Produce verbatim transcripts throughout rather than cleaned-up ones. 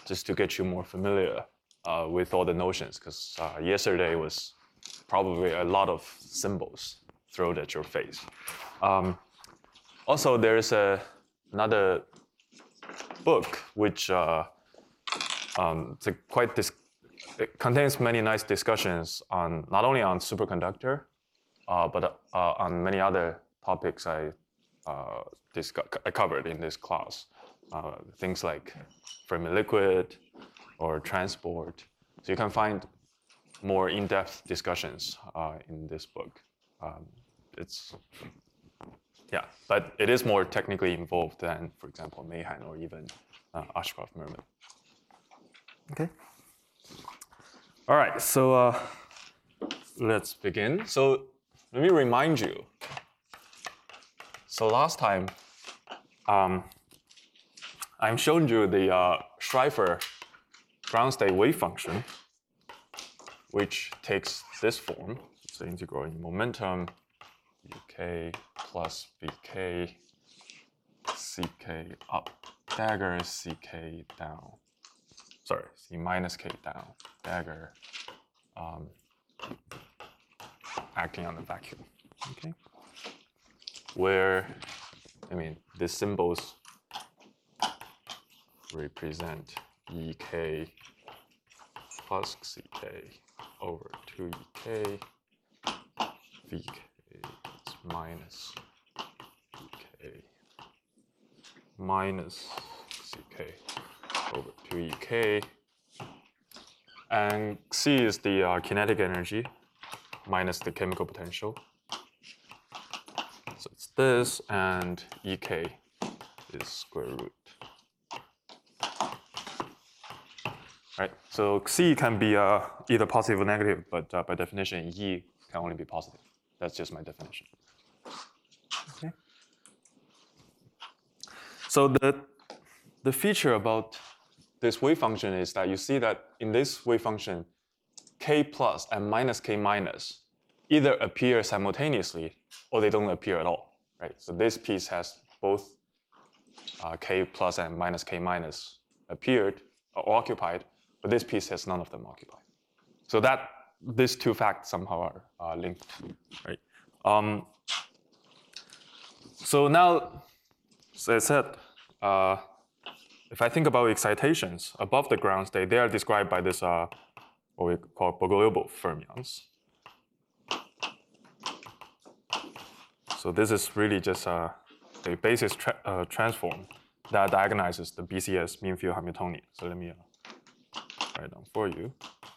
just to get you more familiar uh, with all the notions, because uh, yesterday was probably a lot of symbols thrown at your face. Um, also, there's a, another book which uh, um, it's a quite dis it contains many nice discussions on not only on superconductor, uh, but uh, on many other topics I uh, I covered in this class. Uh, things like Fermi liquid or transport. So you can find more in-depth discussions uh, in this book. Um, it's yeah, but it is more technically involved than, for example, Mahan or even uh, Ashcroft-Merman. Okay. All right, so uh, let's begin. So let me remind you. So last time, um, I've shown you the uh, Schrieffer ground state wave function, which takes this form. It's the integral in momentum, uk plus bk, ck up, dagger, ck down. Sorry, c minus k down, dagger, um, acting on the vacuum. Okay, where I mean these symbols represent ek plus ck over two ek, vk is minus ek minus ck over two ek, and c is the uh, kinetic energy minus the chemical potential. So it's this, and ek is square root. Right. So c can be uh, either positive or negative, but uh, by definition, e can only be positive. That's just my definition. Okay. So the the feature about this wave function is that you see that in this wave function, k plus and minus k minus either appear simultaneously or they don't appear at all. Right. So this piece has both uh, k plus and minus k minus appeared or occupied. But this piece has none of them occupied. So that these two facts somehow are uh, linked, right? Um, so now, as I said, uh, if I think about excitations above the ground state, they are described by this uh, what we call Bogoliubov fermions. So this is really just uh, a basis tra uh, transform that diagonalizes the B C S mean field Hamiltonian. So let me. Uh, Write down for you.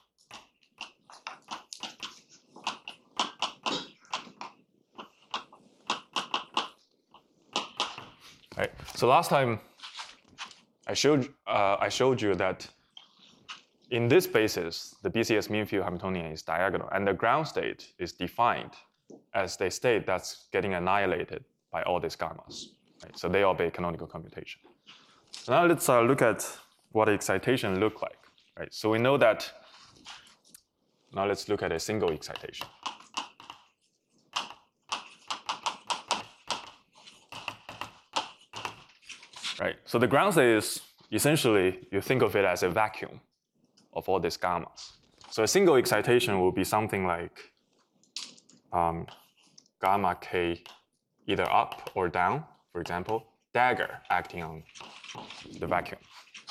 Right. So last time I showed uh, I showed you that in this basis the B C S mean field Hamiltonian is diagonal, and the ground state is defined as a state that's getting annihilated by all these gammas. Right. So they obey canonical commutation. So now let's uh, look at what excitation look like. Right, so we know that, now let's look at a single excitation. Right, so the ground state is essentially, you think of it as a vacuum of all these gammas. So a single excitation will be something like um, gamma k either up or down, for example, dagger acting on the vacuum.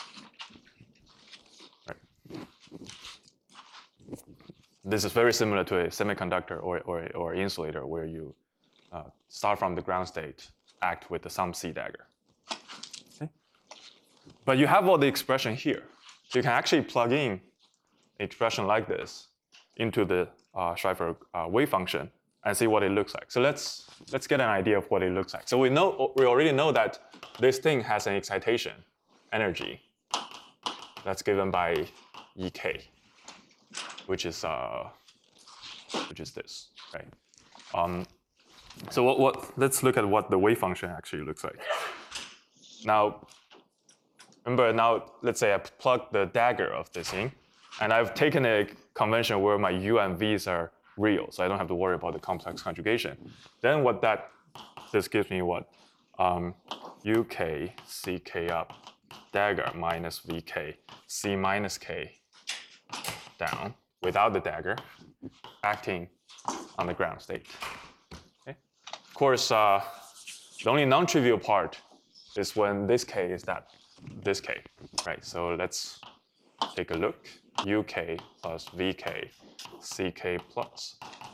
This is very similar to a semiconductor or, or, or insulator where you uh, start from the ground state, act with the some C dagger. Okay? But you have all the expression here. So you can actually plug in an expression like this into the uh, Schrieffer uh, wave function and see what it looks like. So let's, let's get an idea of what it looks like. So we, know, we already know that this thing has an excitation energy that's given by E K. Which is uh, which is this, right? Um, so what, what? Let's look at what the wave function actually looks like. Now, remember now, let's say I plug the dagger of this in, and I've taken a convention where my u and v's are real, so I don't have to worry about the complex conjugation. Then what that this gives me what? Um, uk ck up dagger minus vk, c minus k down without the dagger, acting on the ground state. Okay? Of course, uh, the only non-trivial part is when this k is that this k, right? So let's take a look. Uk plus vk, ck plus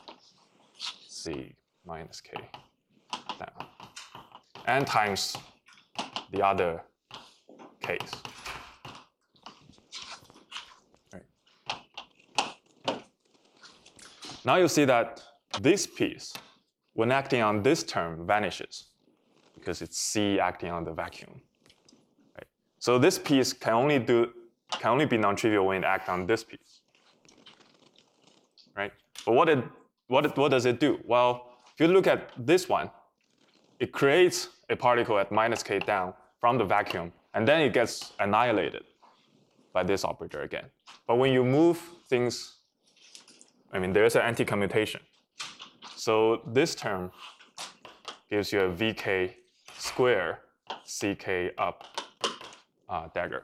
c minus k down, and times the other k's. Right. Now you see that this piece, when acting on this term, vanishes because it's c acting on the vacuum. Right. So this piece can only do can only be non-trivial when it acts on this piece. Right? But what it what it, what does it do? Well, if you look at this one, it creates a particle at minus k down from the vacuum, and then it gets annihilated by this operator again. But when you move things, I mean, there's an anti-commutation. So this term gives you a vk square ck up uh, dagger.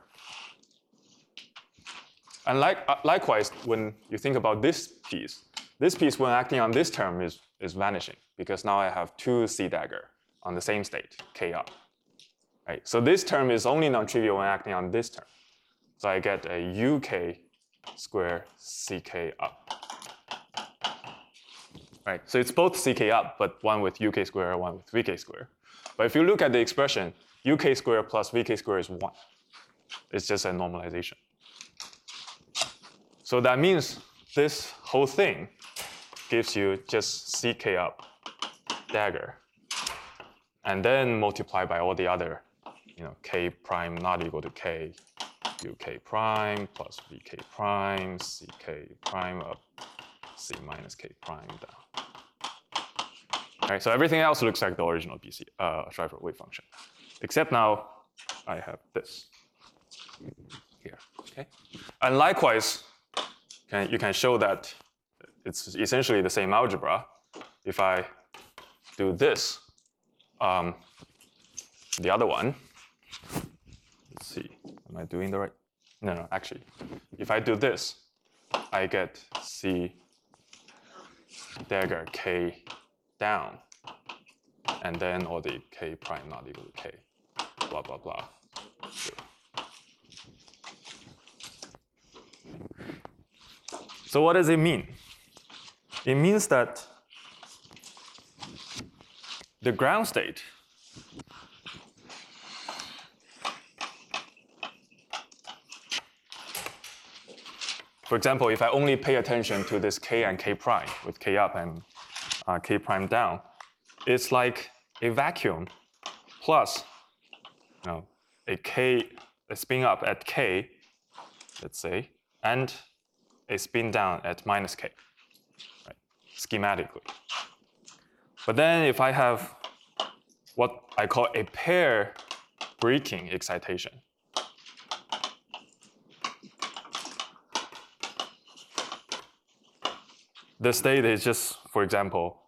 And like, uh, likewise, when you think about this piece, this piece, when acting on this term, is, is vanishing, because now I have two c dagger on the same state, k up. Right? So this term is only non-trivial when acting on this term. So I get a uk square ck up. Right? So it's both ck up, but one with uk square, one with vk square. But if you look at the expression, uk square plus vk square is one. It's just a normalization. So that means this whole thing gives you just ck up dagger, and then multiply by all the other, you know, k prime not equal to k, uk prime plus vk prime, ck prime up, c minus k prime down. All right, so everything else looks like the original B C uh, Schreiber wave function, except now I have this here. Okay, and likewise, can, you can show that it's essentially the same algebra if I do this. Um, the other one, let's see, am I doing the right? No, no, actually, if I do this, I get C dagger K down, and then all the K prime not equal to K, blah, blah, blah. So what does it mean? It means that the ground state for example, if I only pay attention to this k and k prime with k up and uh, k prime down, it's like a vacuum plus you know, a k, a spin up at k, let's say, and a spin down at minus k, right, schematically. But then if I have what I call a pair breaking excitation, the state is just, for example,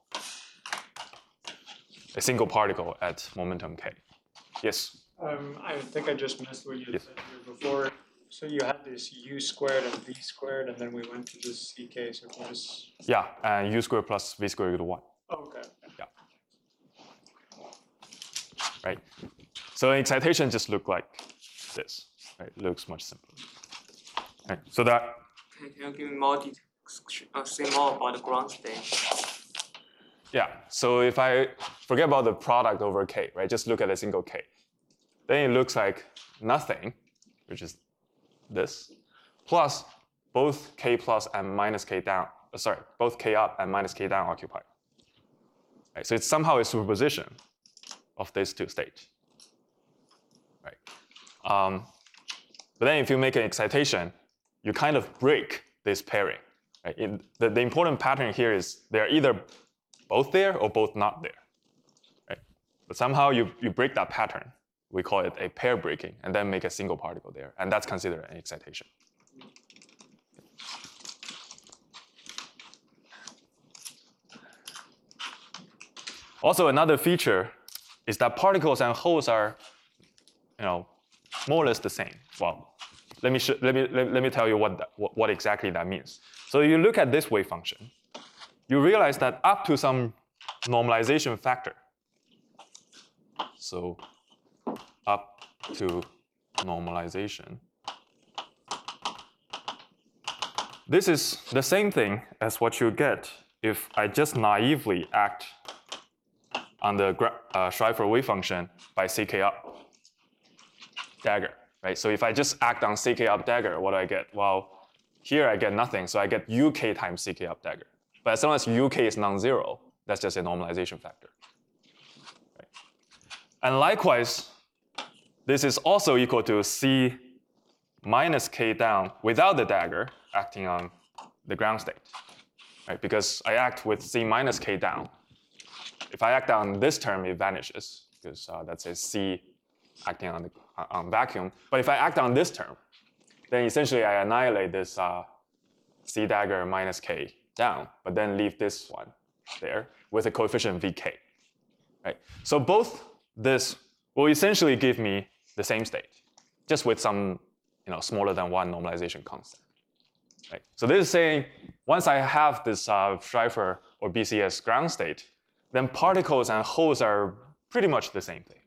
a single particle at momentum k. Yes? Um, I think I just missed what you Yes. said here before. So you had this u squared and v squared, and then we went to this ck, so can you just... Yeah, and u squared plus v squared equal to one. Oh, okay. Yeah. Right? So excitation just look like this. Right? It looks much simpler. Right? So that... Can can you give me more details, uh, say more about the ground state? Yeah, so if I forget about the product over k, right? Just look at a single k. Then it looks like nothing, which is this, plus both k plus and minus k down, uh, sorry, both k up and minus k down occupied. Right, so it's somehow a superposition of these two states. Right. Um, but then if you make an excitation, you kind of break this pairing. Right? In, the, the important pattern here is they're either both there or both not there. Right? But somehow you, you break that pattern. We call it a pair breaking, and then make a single particle there. And that's considered an excitation. Also, another feature is that particles and holes are, you know, more or less the same. Well, let me, let me, let, let me tell you what, that, what, what exactly that means. So you look at this wave function, you realize that up to some normalization factor, so up to normalization, this is the same thing as what you get if I just naively act on the uh, Schrieffer wave function by C K up dagger, right? So if I just act on C K up dagger, what do I get? Well, here I get nothing, so I get U K times C K up dagger. But as long as U K is non-zero, that's just a normalization factor. Right? And likewise, this is also equal to C minus K down without the dagger acting on the ground state, right? Because I act with C minus K down. If I act on this term, it vanishes because uh, that's a C acting on the on vacuum. But if I act on this term, then essentially I annihilate this uh, C dagger minus K down, but then leave this one there with a coefficient V K, right? So both this will essentially give me the same state, just with some you know, smaller than one normalization constant, right? So this is saying once I have this uh, Schrieffer or B C S ground state, then particles and holes are pretty much the same thing.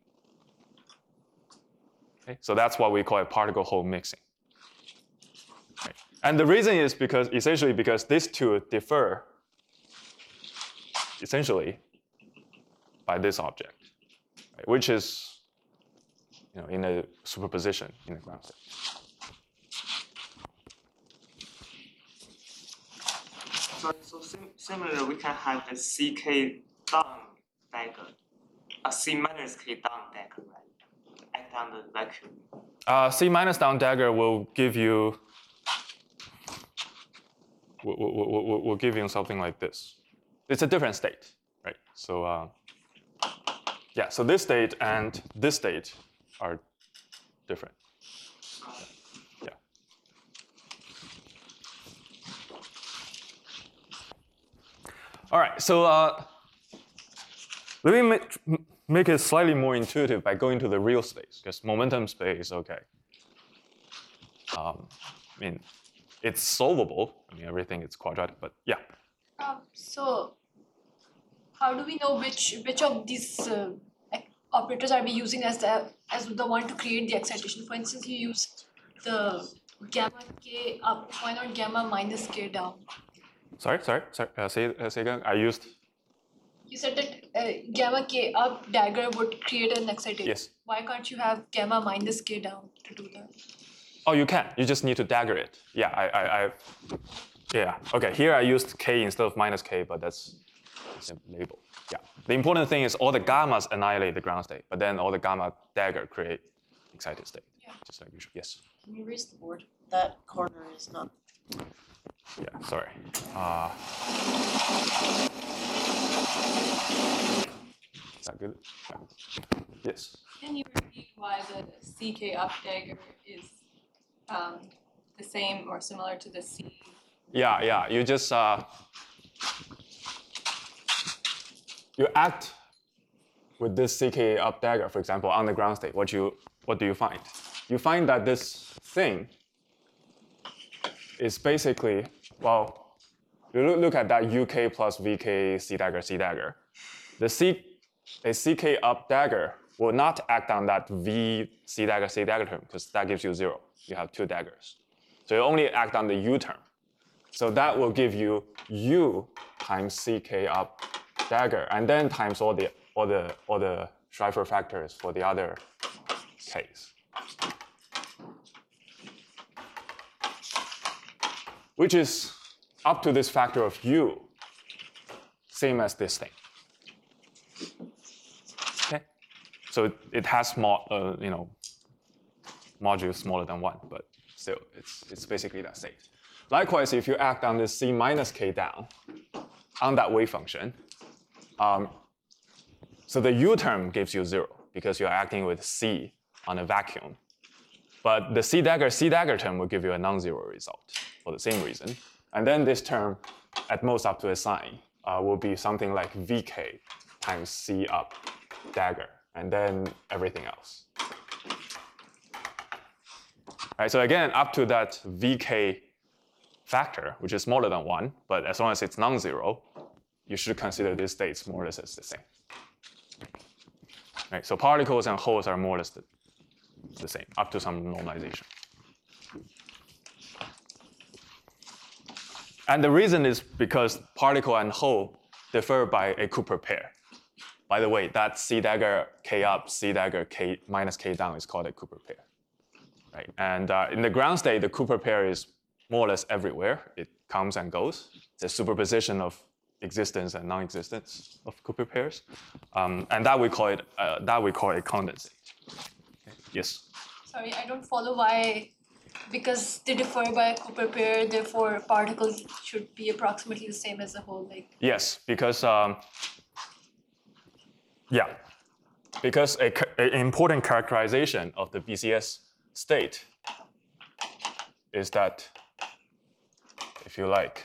Okay? So that's what we call a particle-hole mixing. Right? And the reason is because essentially because these two differ essentially by this object, right? Which is you know, in a superposition in the ground state. So, so sim similarly, we can have a C K down dagger, a C minus K down dagger, right? Act on the vacuum. Uh, C minus down dagger will give you will, will, will, will give you something like this. It's a different state, right? So uh, yeah, so this state and this state are different. Yeah. All right, so uh, let me make, make it slightly more intuitive by going to the real space, because momentum space, okay. Um, I mean, it's solvable. I mean, everything is quadratic, but yeah. Um, so, how do we know which which of these uh, operators are we using as the as the one to create the excitation? For instance, you use the gamma k up. Why not gamma minus k down? Sorry, sorry, sorry. Uh, say, uh, say again. I used. You said that uh, gamma k up dagger would create an excitation. Yes. Why can't you have gamma minus k down to do that? Oh, you can. You just need to dagger it. Yeah, I, I, I yeah. Okay. Here I used k instead of minus k, but that's the label. Yeah. The important thing is all the gammas annihilate the ground state, but then all the gamma dagger create excited state. Yeah. Just like usual. Yes. Can you raise the board? That corner is not. Yeah. Sorry. Uh, is that good? Yeah. Yes. Can you repeat why the C K up dagger is um, the same or similar to the C? Yeah, yeah. You just uh, you act with this C K up dagger, for example, on the ground state. What you what do you find? You find that this thing is basically, well, you look, look at that U K plus V K C dagger C dagger. The C a C K up dagger will not act on that V C dagger C dagger term because that gives you zero. You have two daggers. So you only act on the U term. So that will give you U times C K up dagger, and then times all the all the all the Schrieffer factors for the other K's. Which is up to this factor of U, same as this thing. Okay, so it has small, uh, you know, modules smaller than one, but still, it's it's basically that state. Likewise, if you act on this C minus K down on that wave function, um, so the U term gives you zero because you're acting with C on a vacuum. But the C dagger C dagger term will give you a non-zero result for the same reason. And then this term, at most up to a sign, uh, will be something like V K times C up dagger, and then everything else. Right, so again, up to that V K factor, which is smaller than one, but as long as it's non-zero, you should consider these states more or less as the same. Right, so particles and holes are more or less the, the same, up to some normalization. And the reason is because particle and hole differ by a Cooper pair. By the way, that C dagger K up, C dagger K minus K down is called a Cooper pair. Right? And uh, in the ground state, the Cooper pair is more or less everywhere. It comes and goes. It's a superposition of existence and non-existence of Cooper pairs. Um, and that we call it uh, that we call it condensate. Okay. Yes? Sorry, I don't follow why, because they differ by a Cooper pair, therefore particles should be approximately the same as a whole. Like. Yes, because um, yeah, because a, an important characterization of the B C S state is that, if you like,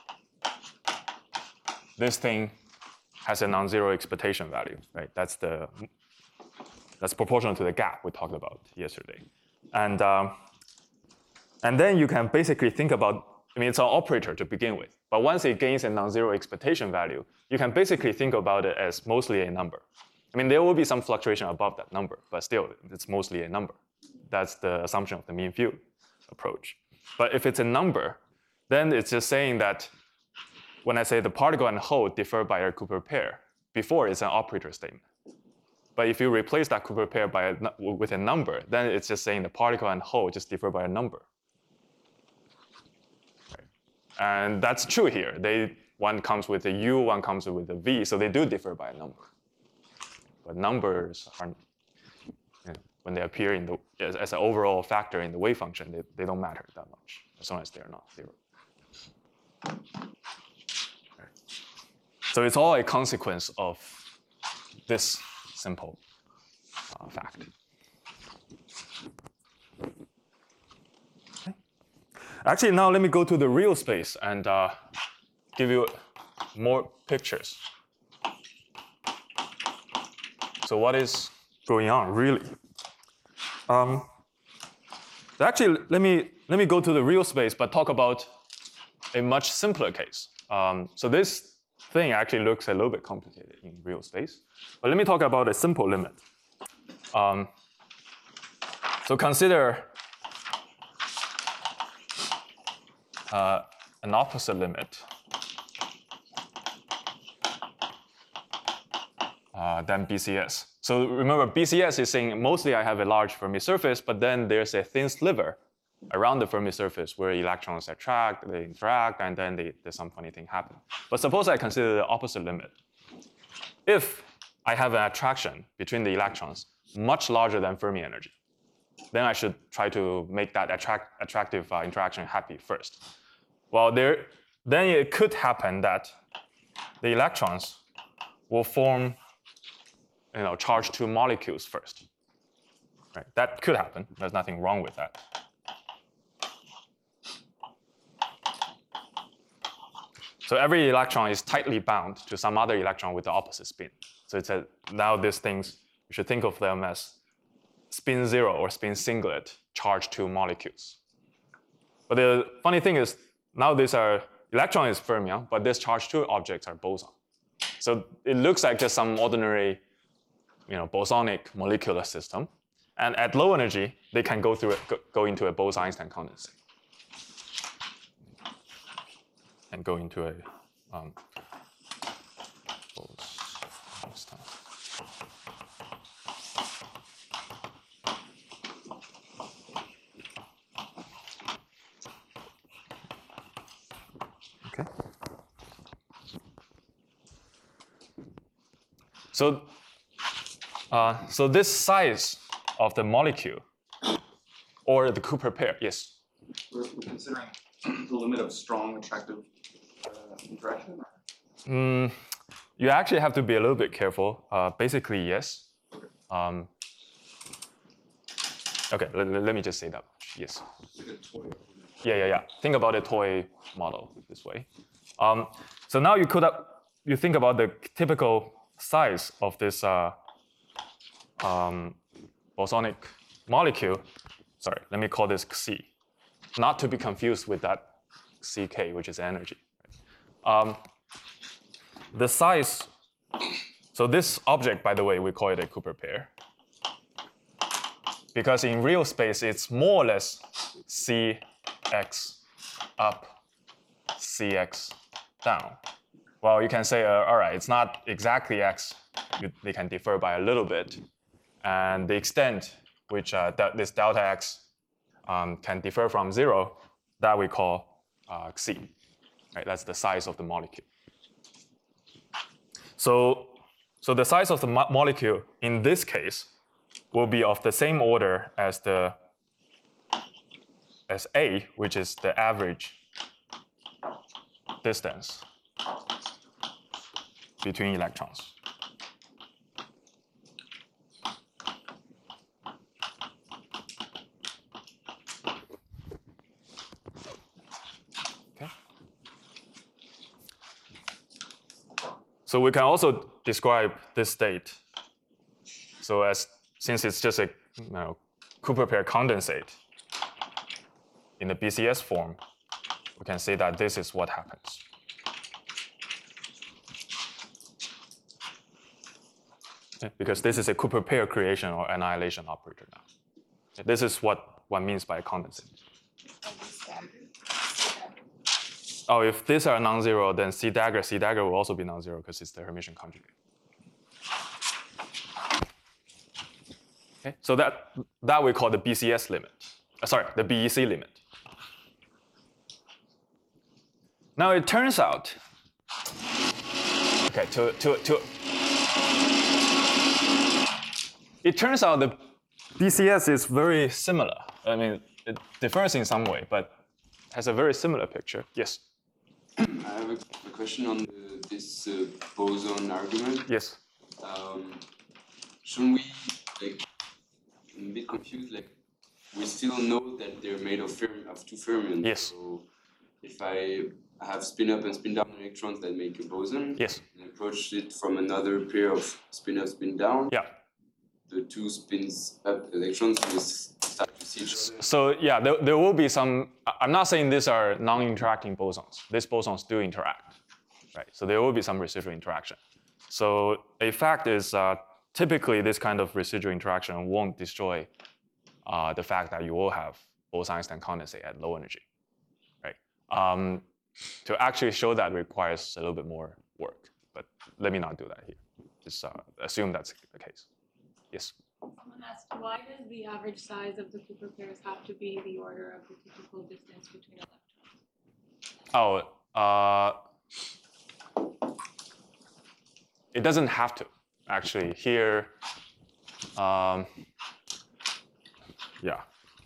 this thing has a non-zero expectation value, right? That's the that's proportional to the gap we talked about yesterday, and um, and then you can basically think about. I mean, it's an operator to begin with, but once it gains a non-zero expectation value, you can basically think about it as mostly a number. I mean, there will be some fluctuation above that number, but still, it's mostly a number. That's the assumption of the mean field approach. But if it's a number, then it's just saying that when I say the particle and hole differ by a Cooper pair, before it's an operator statement. But if you replace that Cooper pair by a, with a number, then it's just saying the particle and hole just differ by a number. Right. And that's true here. They, one comes with a U, one comes with a V, so they do differ by a number. But numbers are, you know, when they appear in the, as, as an overall factor in the wave function, they, they don't matter that much, as long as they're not zero. Okay. So it's all a consequence of this simple uh, fact. Okay. Actually, now let me go to the real space and uh, give you more pictures. So what is going on, really? Um, so actually, let me, let me go to the real space, but talk about a much simpler case. Um, so this thing actually looks a little bit complicated in real space. But let me talk about a simple limit. Um, so consider uh, an opposite limit uh, than B C S. So remember, B C S is saying mostly I have a large Fermi surface, but then there's a thin sliver around the Fermi surface where electrons attract, they interact, and then they, there's some funny thing happen. But suppose I consider the opposite limit. If I have an attraction between the electrons much larger than Fermi energy, then I should try to make that attract, attractive uh, interaction happy first. Well, there, then it could happen that the electrons will form, you know, charged two molecules first. Right? That could happen. There's nothing wrong with that. So every electron is tightly bound to some other electron with the opposite spin. So it's a, now these things, you should think of them as spin zero or spin singlet charged two molecules. But the funny thing is, now these are, electron is fermion, but these charged two objects are boson. So it looks like just some ordinary, you know, bosonic molecular system. And at low energy, they can go through it, go, go into a Bose-Einstein condensate. And go into a um, Bose-Einstein. Okay. So, uh, so this size of the molecule, or the Cooper pair, yes. We're, we're considering the limit of strong attractive uh, interaction? Mm, you actually have to be a little bit careful. Uh, basically, yes. Okay. Um, okay, let, let me just say that much. Yes. Like a toy. Yeah, yeah, yeah. Think about a toy model this way. Um, so now you could have, you think about the typical size of this uh, um, bosonic molecule. sorry, let me call this C, not to be confused with that C K, which is energy. Um, the size, so this object, by the way, we call it a Cooper pair. Because in real space, it's more or less Cx up, Cx down. Well, you can say, uh, all right, it's not exactly x. You, they can differ by a little bit. And the extent which uh, that this delta x um, can differ from zero, that we call uh, C. Right? That's the size of the molecule. So, so the size of the mo molecule in this case will be of the same order as the as A, which is the average distance between electrons. Okay. So we can also describe this state. So as since it's just a you know, Cooper pair condensate in the B C S form, we can say that this is what happens. Okay, because this is a Cooper pair creation or annihilation operator now. Okay, this is what one means by a condensate. Oh, if these are non-zero, then C dagger, C dagger will also be non-zero because it's the Hermitian conjugate. Okay, so that, that we call the B C S limit. Uh, sorry, the B E C limit. Now it turns out, okay, to, to, to, it turns out the B C S is very similar. I mean, it differs in some way, but has a very similar picture. Yes? I have a, a question on the, this uh, boson argument. Yes. Um, shouldn't we, like, I'm a bit confused, like, we still know that they're made of, fermi of two fermions. Yes. So if I have spin up and spin down electrons that make a boson, yes, and approach it from another pair of spin up, spin down, yeah, the two spins up electrons will start to see each other. So yeah, there, there will be some, I'm not saying these are non-interacting bosons. These bosons do interact, right? So there will be some residual interaction. So a fact is uh, typically this kind of residual interaction won't destroy uh, the fact that you will have Bose-Einstein condensate at low energy, right? Um, to actually show that requires a little bit more work, but let me not do that here. Just uh, assume that's the case. Yes? Someone asked, why does the average size of the Cooper pairs have to be the order of the typical distance between electrons? Oh, uh, it doesn't have to, actually. Here, um, yeah.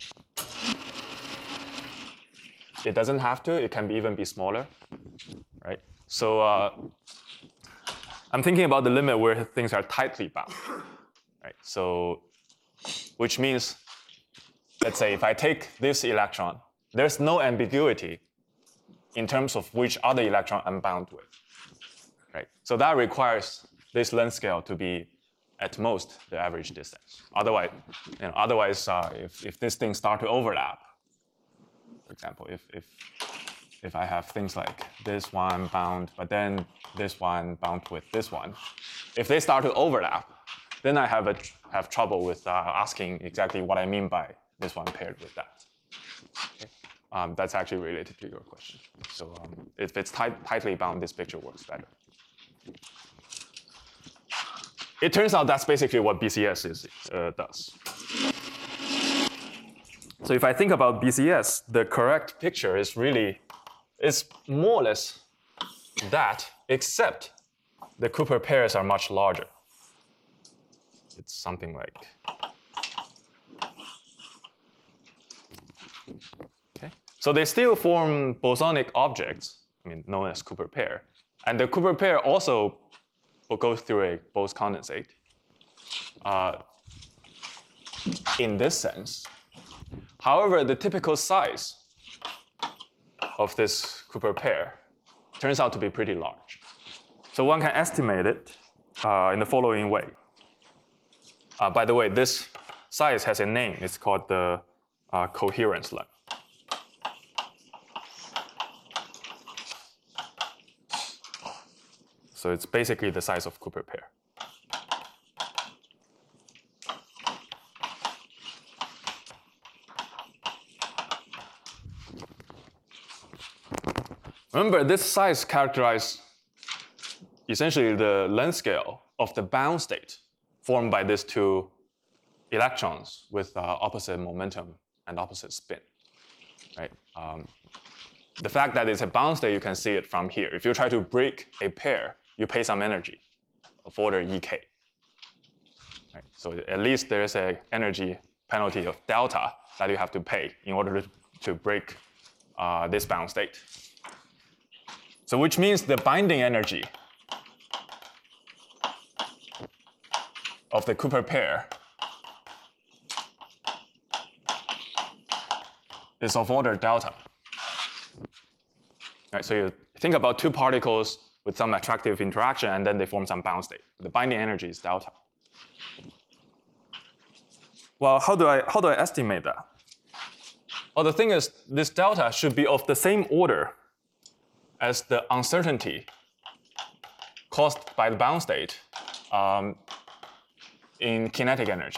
It doesn't have to, it can be even be smaller, right? So uh, I'm thinking about the limit where things are tightly bound, right? So, which means, let's say if I take this electron, there's no ambiguity in terms of which other electron I'm bound with, right? So that requires this length scale to be at most the average distance. Otherwise, you know, otherwise uh, if, if this thing start to overlap, for example, if, if, if I have things like this one bound, but then this one bound with this one, if they start to overlap, then I have, a, have trouble with uh, asking exactly what I mean by this one paired with that. Okay? Um, that's actually related to your question. So um, if it's tight, tightly bound, this picture works better. It turns out that's basically what B C S is, uh, does. So if I think about B C S, the correct picture is really, it's more or less that, except the Cooper pairs are much larger. It's something like, okay. So they still form bosonic objects, I mean, known as Cooper pair. And the Cooper pair also will go through a Bose condensate. Uh, in this sense. However, the typical size of this Cooper pair turns out to be pretty large. So one can estimate it uh, in the following way. Uh, by the way, this size has a name. It's called the uh, coherence length. So it's basically the size of Cooper pair. Remember, this size characterizes essentially the length scale of the bound state formed by these two electrons with uh, opposite momentum and opposite spin. Right? Um, the fact that it's a bound state, you can see it from here. If you try to break a pair, you pay some energy of order E K. Right? So at least there is an energy penalty of delta that you have to pay in order to, to break uh, this bound state. So which means the binding energy of the Cooper pair is of order delta. Right, so you think about two particles with some attractive interaction, and then they form some bound state. The binding energy is delta. Well, how do I, how do I estimate that? Well, the thing is, this delta should be of the same order as the uncertainty caused by the bound state um, in kinetic energy.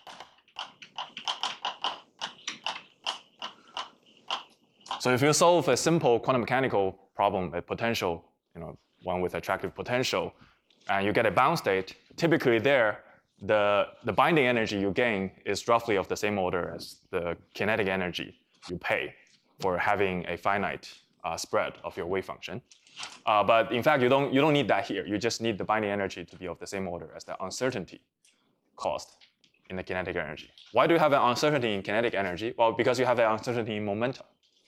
So if you solve a simple quantum mechanical problem, a potential, you know, one with attractive potential, and you get a bound state, typically there, the, the binding energy you gain is roughly of the same order as the kinetic energy you pay for having a finite uh, spread of your wave function. Uh, but in fact, you don't, you don't need that here. You just need the binding energy to be of the same order as the uncertainty caused in the kinetic energy. Why do you have an uncertainty in kinetic energy? Well, because you have an uncertainty in momentum.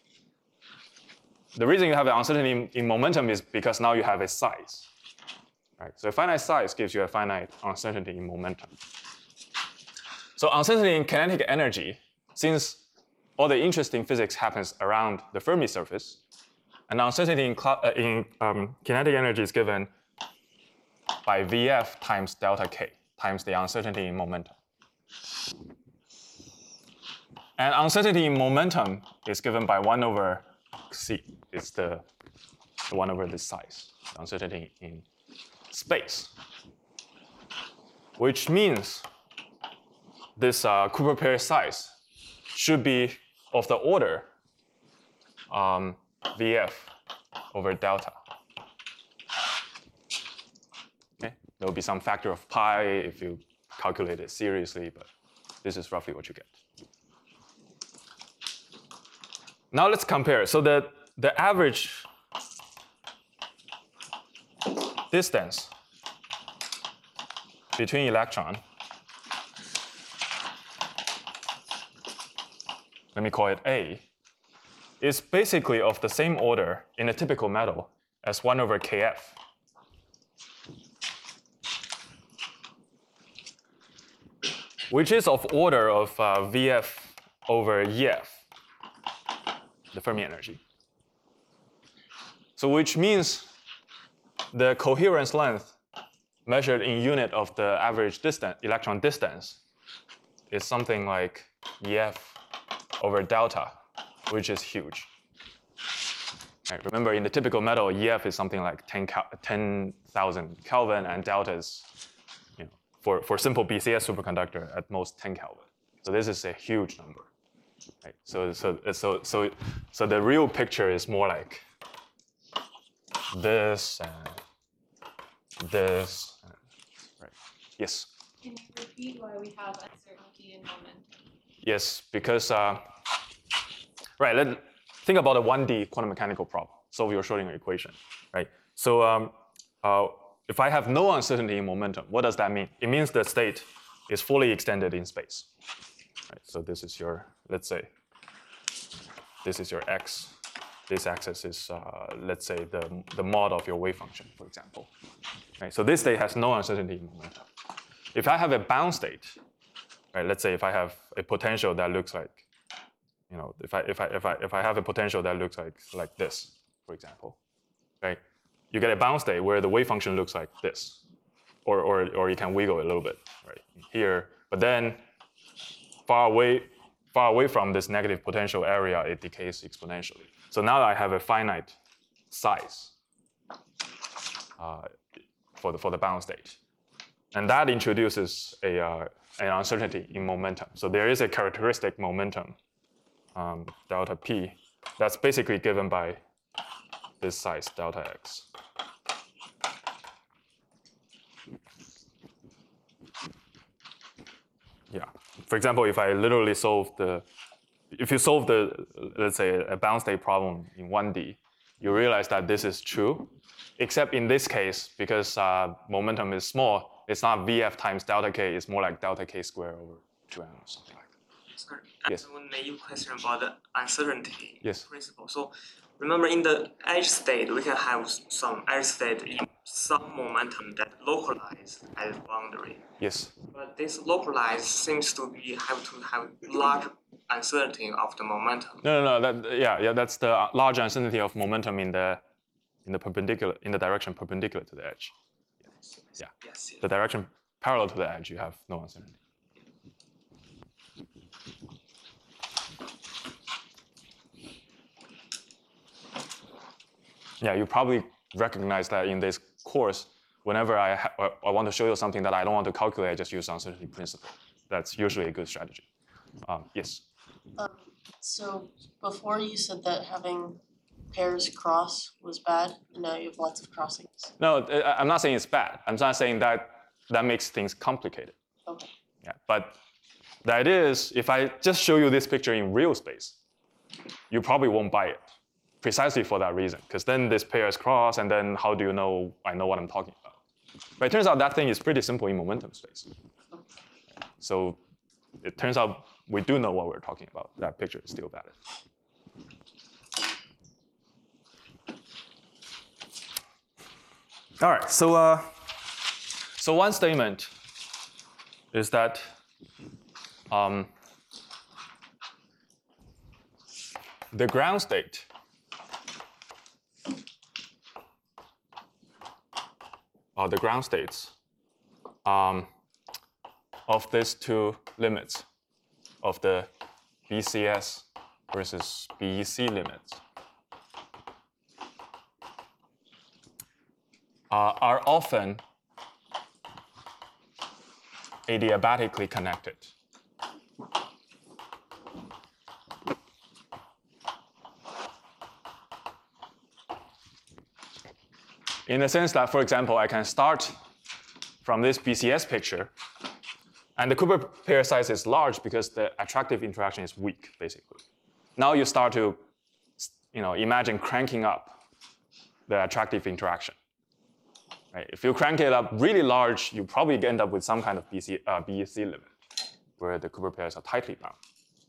The reason you have an uncertainty in, in momentum is because now you have a size. Right? So a finite size gives you a finite uncertainty in momentum. So uncertainty in kinetic energy, since all the interesting physics happens around the Fermi surface, and uncertainty in, uh, in um, kinetic energy is given by V F times delta K times the uncertainty in momentum. And uncertainty in momentum is given by one over C. It's the, the one over this size, the uncertainty in space. Which means this uh, Cooper pair size should be of the order um, V F over delta. Okay? There will be some factor of pi if you calculate it seriously, but this is roughly what you get. Now let's compare. So the, the average distance between electron, let me call it A, is basically of the same order in a typical metal as one over K F. Which is of order of uh, V F over E F, the Fermi energy. So which means the coherence length measured in unit of the average distance, electron distance, is something like E F over delta, which is huge. Right, remember, in the typical metal, E F is something like ten thousand Kelvin, and delta is, you know, for, for simple B C S superconductor, at most ten Kelvin. So this is a huge number. Right? So, so, so, so, so the real picture is more like this and this. And, right? Yes? Can you repeat why we have uncertainty in momentum? Yes, because, uh, right, let, think about a one D quantum mechanical problem. Solve your Schrodinger equation, right? So um, uh, if I have no uncertainty in momentum, what does that mean? It means the state is fully extended in space. Right, so this is your, let's say, this is your x. This axis is, uh, let's say, the, the mod of your wave function, for example. Right, so this state has no uncertainty in momentum. If I have a bound state, right, let's say if I have a potential that looks like, you know, if I, if I, if I, if I have a potential that looks like, like this, for example, right? You get a bound state where the wave function looks like this, or, or, or you can wiggle a little bit, right, here. But then far away, far away from this negative potential area, it decays exponentially. So now I have a finite size uh, for, the, for the bound state. And that introduces a, uh, an uncertainty in momentum. So there is a characteristic momentum, um, delta p, that's basically given by this size, delta x. Yeah. For example, if I literally solve the, if you solve the, let's say, a bound state problem in one D, you realize that this is true, except in this case, because uh, momentum is small, it's not Vf times delta k, it's more like delta k squared over two m or something like that. Sorry, Yes. I have one naive question about the uncertainty Yes. principle. So remember in the edge state, we can have some edge state in some momentum that localize at the boundary. Yes. But this localize seems to be have to have large uncertainty of the momentum. No, no, no. That, yeah, yeah. That's the large uncertainty of momentum in the, in the perpendicular, in the direction perpendicular to the edge. Yeah. Yes. The direction parallel to the edge, you have no uncertainty. Yeah, you probably recognize that in this course, whenever I, ha I want to show you something that I don't want to calculate, I just use uncertainty principle. That's usually a good strategy. Um, yes? Um, so before you said that having pairs cross was bad, and now you have lots of crossings. No, I- I'm not saying it's bad. I'm not saying that that makes things complicated. Okay. Yeah, but the idea is, if I just show you this picture in real space, you probably won't buy it, precisely for that reason, because then this pairs cross, and then how do you know I know what I'm talking about? But it turns out that thing is pretty simple in momentum space. So it turns out we do know what we're talking about. That picture is still valid. All right, so uh, so one statement is that um, the ground state or the ground states um, of these two limits of the B C S versus B E C limits uh, are often adiabatically connected. In the sense that, for example, I can start from this B C S picture, and the Cooper pair size is large because the attractive interaction is weak, basically. Now you start to, you know, imagine cranking up the attractive interaction. Right? If you crank it up really large, you probably end up with some kind of B C, uh, B E C limit, where the Cooper pairs are tightly bound.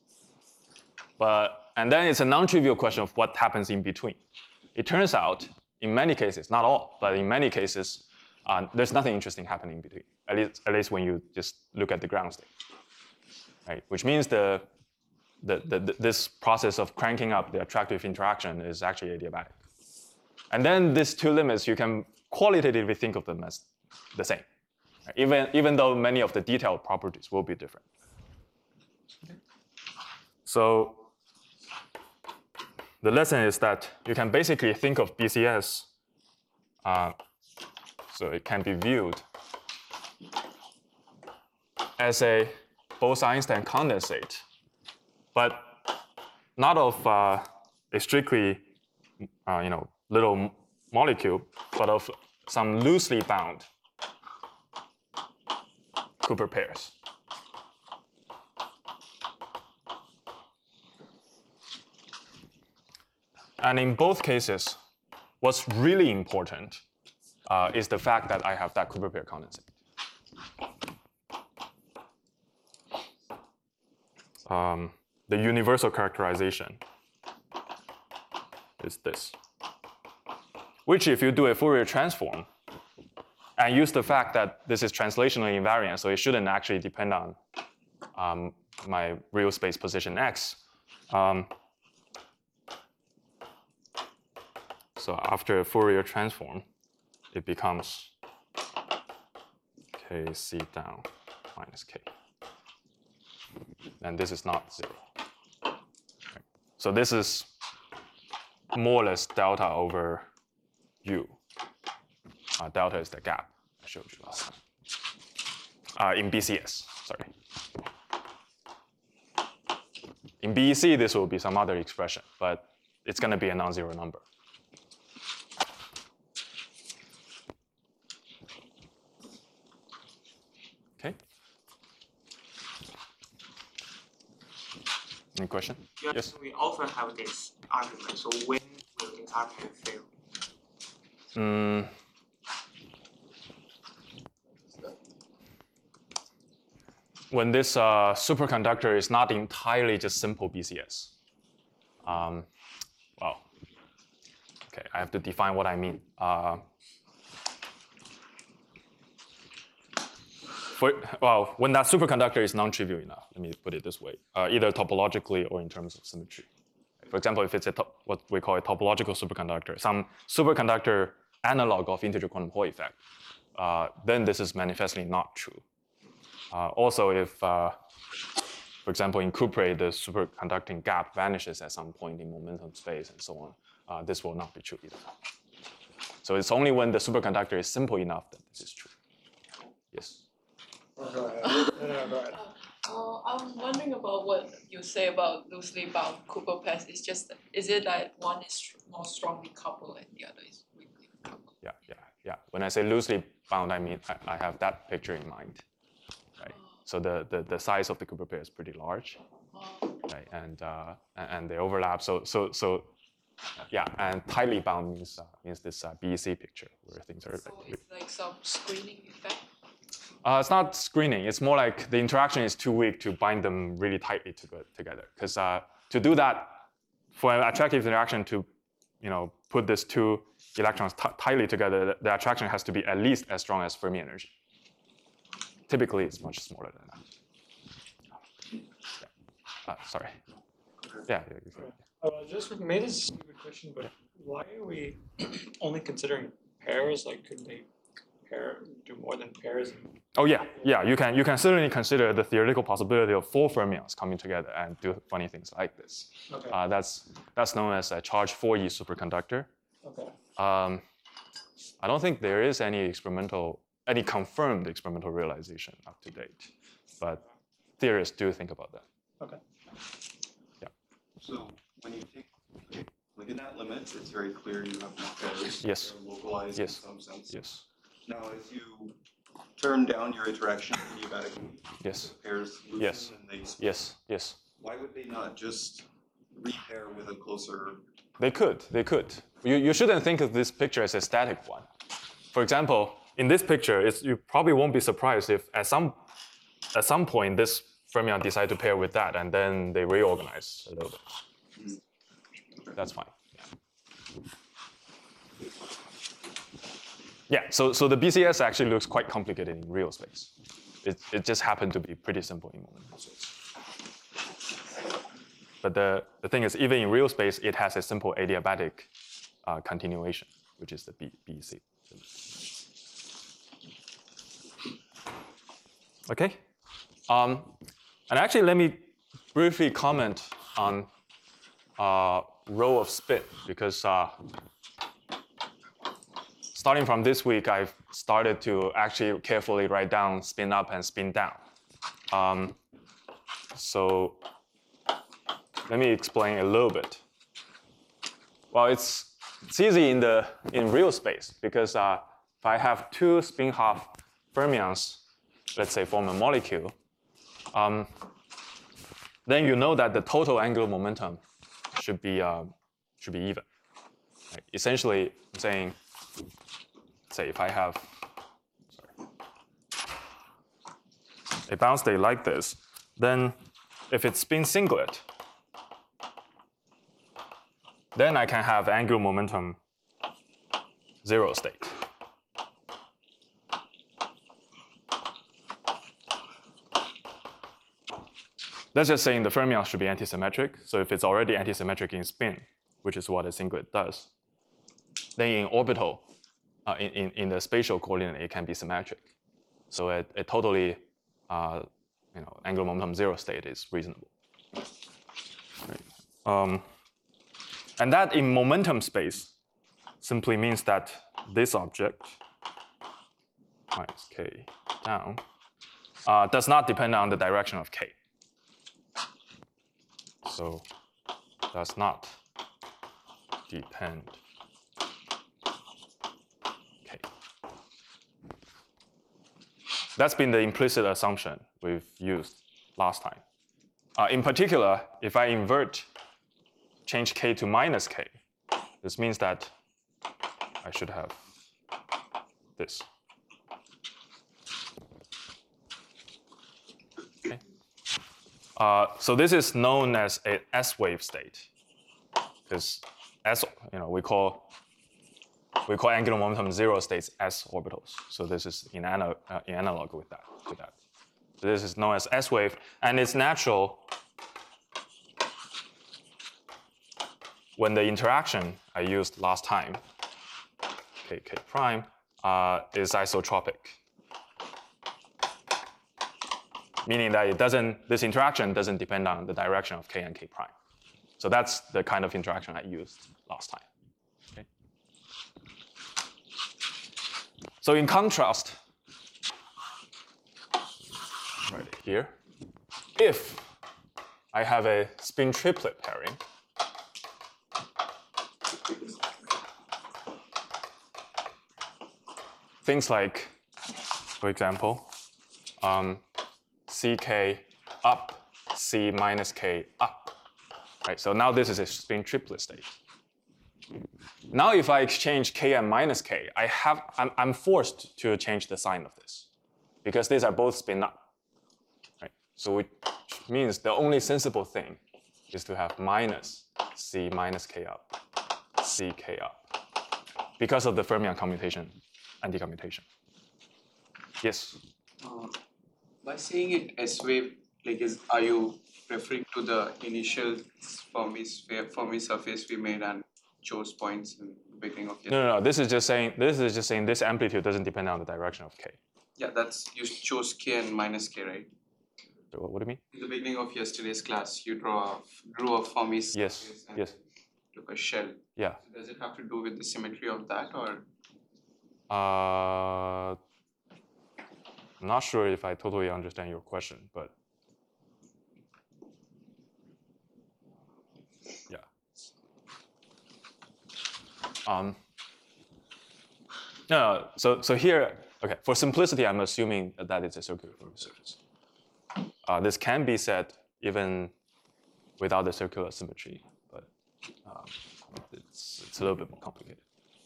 But, and then it's a non-trivial question of what happens in between. It turns out, in many cases, not all, but in many cases, uh, there's nothing interesting happening in between, at least, at least when you just look at the ground state. Right? Which means the, the, the, the, this process of cranking up the attractive interaction is actually adiabatic. And then these two limits, you can qualitatively think of them as the same, right? even, even though many of the detailed properties will be different. So the lesson is that you can basically think of B C S, uh, so it can be viewed as a Bose-Einstein condensate, but not of uh, a strictly, uh, you know, little molecule, but of some loosely bound Cooper pairs. And in both cases, what's really important uh, is the fact that I have that Cooper pair condensate. Um, the universal characterization is this, which if you do a Fourier transform and use the fact that this is translationally invariant, so it shouldn't actually depend on um, my real space position x. Um, so after a Fourier transform, it becomes k c down minus k. And this is not zero. So this is more or less delta over U. Uh, delta is the gap I showed you last time. Uh, in B C S, sorry. In B E C, this will be some other expression, but it's going to be a non-zero number. Okay. Any question? Yes, Yes. we often have this argument. So when will this argument fail? Mm. When this uh, superconductor is not entirely just simple B C S. Um, well, okay, I have to define what I mean. Uh, for, well, when that superconductor is non-trivial enough, let me put it this way, uh, either topologically or in terms of symmetry. For example, if it's a top, what we call a topological superconductor, some superconductor analog of integer quantum Hall effect, uh, then this is manifestly not true. Uh, also, if, uh, for example, in cuprate, the superconducting gap vanishes at some point in momentum space and so on, uh, this will not be true either. So it's only when the superconductor is simple enough that this is true. Yes? Oh, go ahead. No, no, go ahead. Uh, I'm wondering about what you say about loosely bound Cooper pairs. It's just, is it that one is more strongly coupled and the other is weakly coupled? Yeah, yeah, yeah. When I say loosely bound, I mean I, I have that picture in mind. Right. So the, the, the size of the Cooper pair is pretty large, right? And uh, and they overlap. So so so yeah. And tightly bound means uh, means this uh, B E C picture where things are. So like, it's like some screening effect. Uh, it's not screening. It's more like the interaction is too weak to bind them really tightly to, together. Because uh, to do that, for an attractive interaction to, you know, put these two electrons tightly together, the, the attraction has to be at least as strong as Fermi energy. Typically, it's much smaller than that. Yeah. Uh, sorry. Yeah. yeah, yeah. Uh, just maybe this is a stupid question, but why are we only considering pairs? Like, could they pair do more than pairs? Oh yeah, yeah. You can you can certainly consider the theoretical possibility of four fermions coming together and do funny things like this. Okay. Uh, that's that's known as a charge four E superconductor. Okay. Um, I don't think there is any experimental, any confirmed experimental realization up to date, but theorists do think about that. Okay. Yeah. So when you take, okay, like in that limit, it's very clear you have these pairs. Yes. They're localized Yes. in some sense. Yes. Now, as you turn down your interaction adiabatically, Yes. the pairs loosen Yes. and they split. Yes. Yes. Why would they not just repair with a closer? They could. They could. You you shouldn't think of this picture as a static one. For example, in this picture, it's, you probably won't be surprised if at some at some point this fermion decide to pair with that, and then they reorganize a little bit. That's fine. Yeah, so, so the B C S actually looks quite complicated in real space. It, it just happened to be pretty simple in momentum space. But the, the thing is, even in real space, it has a simple adiabatic uh, continuation, which is the B, BEC. Okay? Um, and actually, let me briefly comment on uh, role of spin, because uh, starting from this week, I've started to actually carefully write down spin up and spin down. Um, so let me explain a little bit. Well, it's, it's easy in the in real space, because uh, if I have two spin half fermions, let's say form a molecule, um, then you know that the total angular momentum should be uh, should be even. Right? Essentially, I'm saying, say if I have sorry, a bound state like this, then if it's spin singlet, then I can have angular momentum zero state. Let's just say the fermions should be antisymmetric. So if it's already antisymmetric in spin, which is what a singlet does, then in orbital, uh, in, in, in the spatial coordinate, it can be symmetric. So a, a totally uh, you know, angular momentum zero state is reasonable. Right. Um, and that in momentum space simply means that this object minus k down uh, does not depend on the direction of k. So does not depend k. That's been the implicit assumption we've used last time. Uh, in particular, if I invert, change k to minus k, this means that I should have this. Okay. Uh, so this is known as a S-wave state, because S, you know, we call we call angular momentum zero states S orbitals. So this is in, ana uh, in analog with that. With that. So this is known as S-wave, and it's natural when the interaction I used last time, k k prime, uh, is isotropic, meaning that it doesn't, this interaction doesn't depend on the direction of k and k prime. So that's the kind of interaction I used last time. Okay. So in contrast, right here, if I have a spin triplet pairing, things like, for example, um, ck up, c minus k up. Right, so now this is a spin triplet state. Now if I exchange k and minus k, I have, I'm, I'm forced to change the sign of this, because these are both spin up. Right? So which means the only sensible thing is to have minus c minus k up, ck up, because of the fermion commutation and decommutation. Yes? Uh, by saying it S-wave, like is, are you referring to the initial Fermi, sphere, Fermi surface we made and chose points in the beginning of it? No, no, no. This is just saying this is just saying this amplitude doesn't depend on the direction of k. Yeah, that's you chose k and minus k, right? So what do you mean? In the beginning of yesterday's class, you draw a, drew a Fermi surface Yes. and Yes. took a shell. Yeah. So does it have to do with the symmetry of that, or? Uh, I'm not sure if I totally understand your question, but yeah. Um, no, no, so so here, okay. For simplicity, I'm assuming that, that it's a circular Fermi surface. Uh, this can be said even without the circular symmetry, but um, it's it's a little bit more complicated.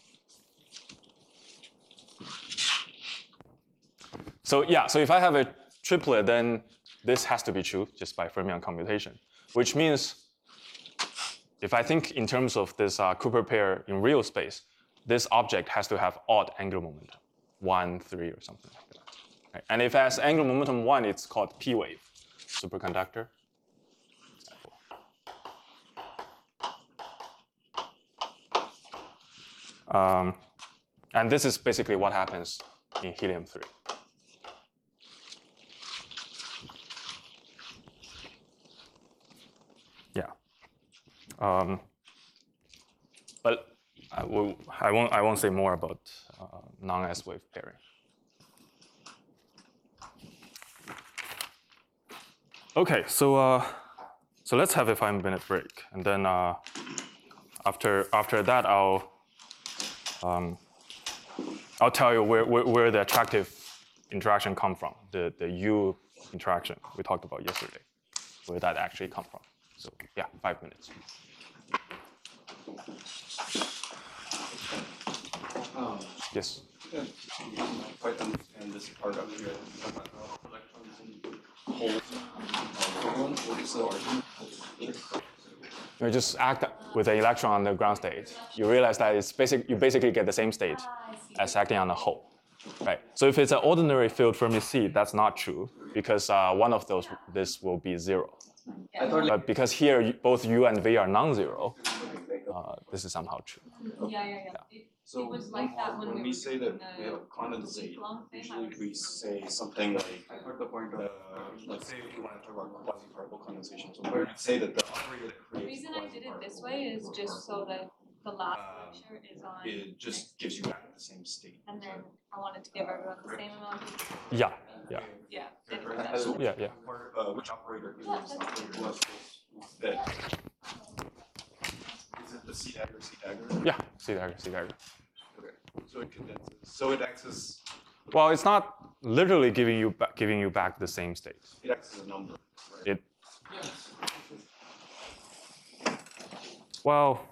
So yeah, so if I have a triplet, then this has to be true just by fermion commutation, which means if I think in terms of this uh, Cooper pair in real space, this object has to have odd angular momentum, one, three, or something like that. Right? And if it has angular momentum one, it's called P wave, superconductor. Um, and this is basically what happens in helium three. Yeah. Um, but I, will, I, won't, I won't say more about uh, non-S wave pairing. Okay, so uh, so let's have a five minute break, and then uh, after after that, I'll um, I'll tell you where, where where the attractive interaction come from, the the U interaction we talked about yesterday, where that actually come from. So yeah, five minutes. Um, Yes. yeah, I don't quite understand this part of the electrons and holes. Um, what is the argument? You just act with the electron on the ground state. You realize that it's basic. You basically get the same state as acting on a hole, right? So if it's an ordinary field Fermi C, that's not true because uh, one of those, this will be zero. But because here you- both U and V are non-zero, uh, this is somehow true. Yeah, yeah, yeah. It, So it was like that when, when we we were say doing that the we have a condensate, long thing, I usually was- we say something like, I heard the point of, uh, let's say if you want to talk about quasi particle condensation. So where you say that the operator that The creates reason I did it this way is just so that the last lecture is on. it just gives you back the same state. And then I wanted to give everyone the same amount of. Yeah, yeah, Yeah. So yeah, yeah. Part, uh, which operator is was that? Is it the C dagger, C dagger? Yeah, C dagger, C dagger. Okay. So it condenses. So it acts as Well, it's not literally giving you ba- giving you back the same state. it acts as a number. Right? It. Well,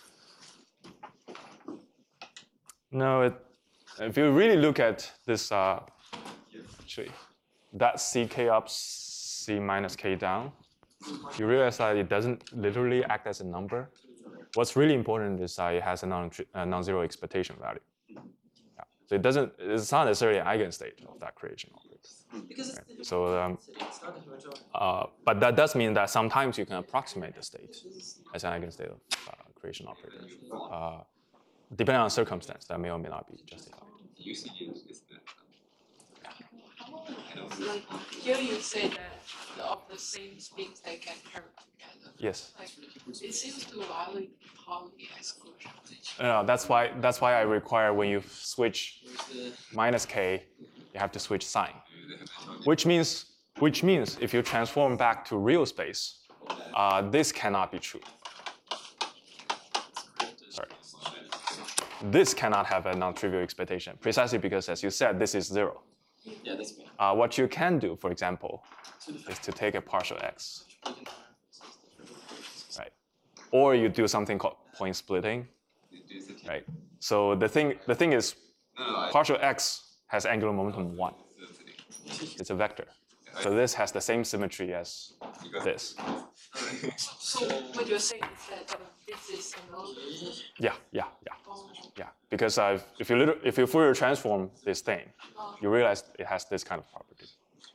no. It. If you really look at this, uh, actually, that C k up, C minus k down, you realize that it doesn't literally act as a number. What's really important is that it has a non a non-zero expectation value. Yeah. So it doesn't. It's not necessarily an eigenstate of that creation operator. Because it's Right. the So, um, it's not a homogeneous. uh, but that does mean that sometimes you can approximate the state as an eigenstate of uh, creation operator. Uh, depending on circumstance, that may or may not be justified. U C is is the. Like here you say that of the same speaks they can pair together. Yes. Like it seems to violate Pauli exclusion. No, that's why that's why I require when you switch minus k, you have to switch sign. Which means which means if you transform back to real space, uh, this cannot be true. Sorry. This cannot have a non-trivial expectation, precisely because, as you said, this is zero. Yeah, that's me. Uh, what you can do, for example, is to take a partial x, right? Or you do something called point splitting, right? So the thing the thing is, partial x has angular momentum one. It's a vector. So this has the same symmetry as this. So what you're saying is that um, this is a null. Yeah, yeah, yeah, yeah. Because uh, if you liter- if you Fourier transform this thing, you realize it has this kind of property.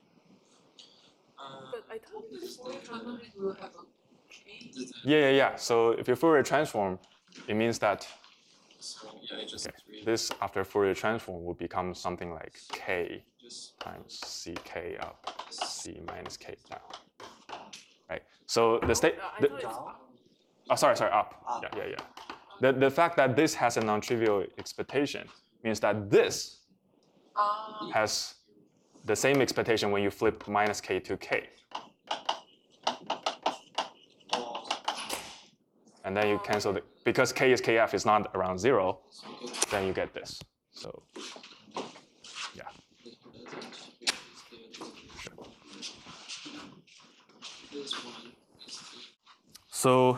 But I thought the Fourier transform will have a k. Yeah, yeah, yeah. So if you Fourier transform, it means that okay, this after Fourier transform will become something like k times ck up, c minus k down. Right. So the state. I The, thought it's oh, sorry, sorry, up. Yeah, yeah, yeah. The the fact that this has a non-trivial expectation means that this uh, has the same expectation when you flip minus k to k. And then you cancel the, because k is kf is not around zero, then you get this. So, yeah. So,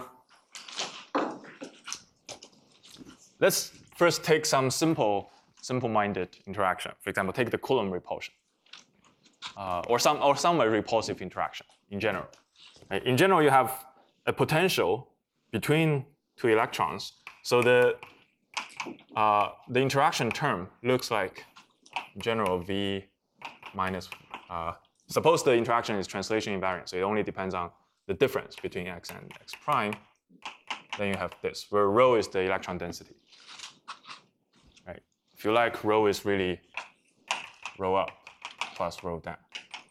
let's first take some simple, simple-minded interaction. For example, take the Coulomb repulsion, uh, or some or some repulsive interaction in general. Right? In general, you have a potential between two electrons. So the uh, the interaction term looks like, in general, V minus. Uh, suppose the interaction is translation invariant, so it only depends on the difference between x and x prime. Then you have this, where rho is the electron density. Right? If you like, rho is really rho up plus rho down.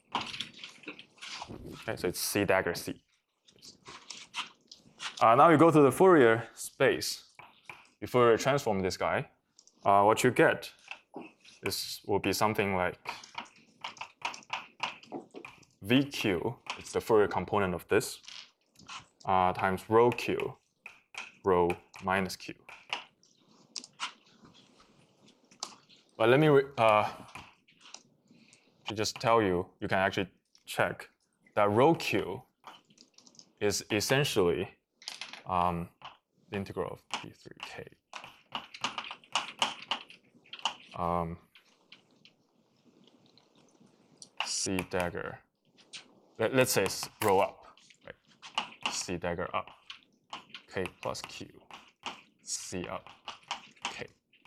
Okay, so it's C dagger C. Uh, now you go to the Fourier space. You Fourier transform this guy. Uh, what you get is will be something like V Q, it's the Fourier component of this, uh, times rho Q, rho minus Q. But let me re uh, to just tell you, you can actually check that rho Q is essentially um, the integral of P three K. Um, C dagger. Let, let's say it's rho up, right? C dagger up, K plus Q, C up, K.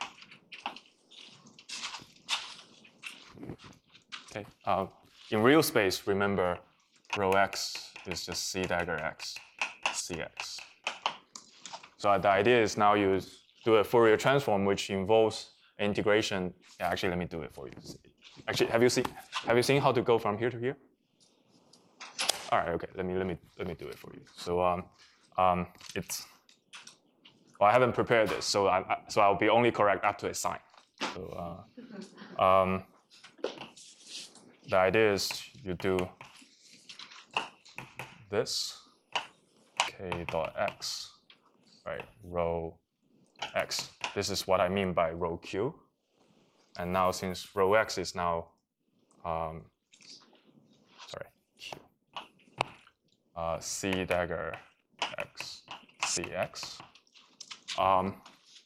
Okay. Uh, in real space, remember, rho x is just C dagger x, Cx. So the idea is now you do a Fourier transform which involves integration. Yeah, actually, let me do it for you. Actually, have you seen have you seen how to go from here to here? All right, okay. Let me let me let me do it for you. So um, um, it's. Well, I haven't prepared this, so I, I so I'll be only correct up to a sign. So uh, um, the idea is you do this k dot x, right? Row x. This is what I mean by row q. And now since row x is now, um, sorry, q, uh, c dagger x, cx. Um,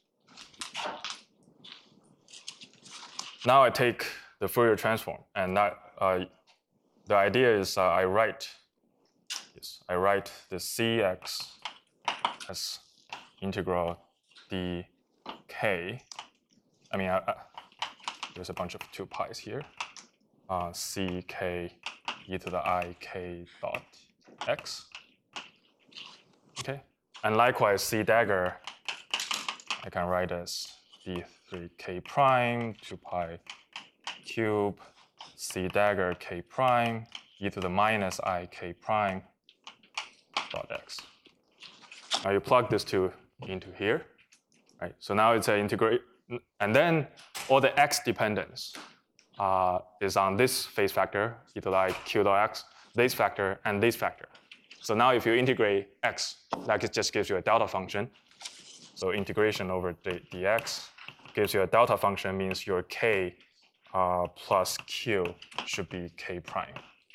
now I take the Fourier transform, and that, uh, the idea is uh, I write, yes, I write the cx as integral dk. I mean, I, I, there's a bunch of two pi's here. Uh, ck e to the I k dot x. Okay, and likewise c dagger I can write as d three k prime two pi cube c dagger k prime e to the minus I k prime dot x. Now you plug this two into here, right? So now it's an integrate, and then all the x dependence uh, is on this phase factor, e to the I q dot x, this factor, and this factor. So now if you integrate x, that just gives you a delta function. So integration over the dx gives you a delta function, means your k uh, plus q should be k prime.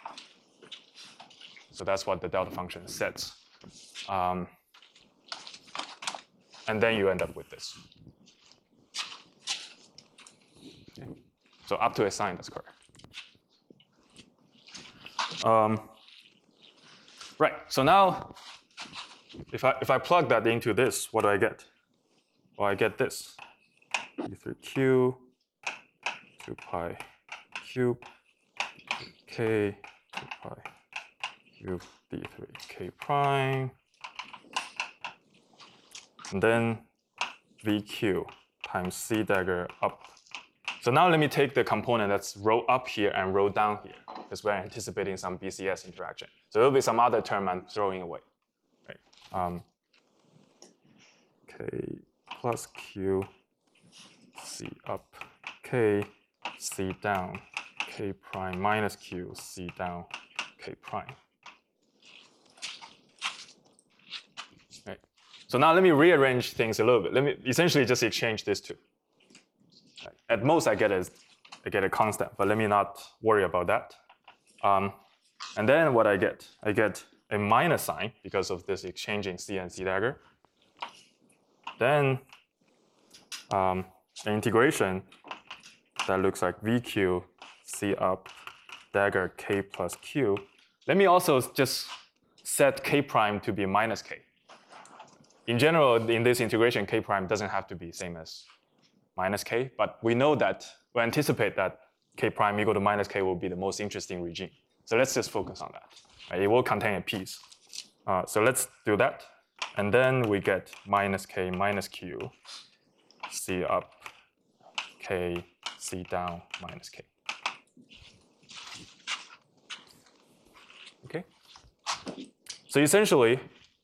So that's what the delta function sets. Um, and then you end up with this. Okay. So up to a sign, that's correct. Um, right, so now if I, if I plug that into this, what do I get? Well, I get this. e three q, two pi cube, k, two pi cube, d three k prime. And then vq times c dagger up. So now let me take the component that's row up here and row down here, because we're anticipating some B C S interaction. So there'll be some other term I'm throwing away. Right? Um, k plus q, c up, k, c down, k prime minus q, c down, k prime. Right. So now let me rearrange things a little bit. Let me essentially just exchange these two. Right. At most, I get a, I get a constant, but let me not worry about that. Um, and then what I get, I get a minus sign because of this exchanging c and c dagger. Then um, an integration that looks like vq c up dagger k plus q. Let me also just set k prime to be minus k. In general, in this integration, k prime doesn't have to be same as minus k, but we know that, we anticipate that k prime equal to minus k will be the most interesting regime. So let's just focus on that. Right? It will contain a piece. Uh, so let's do that. And then we get minus k minus q, c up, k, c down, minus k. Okay? So essentially,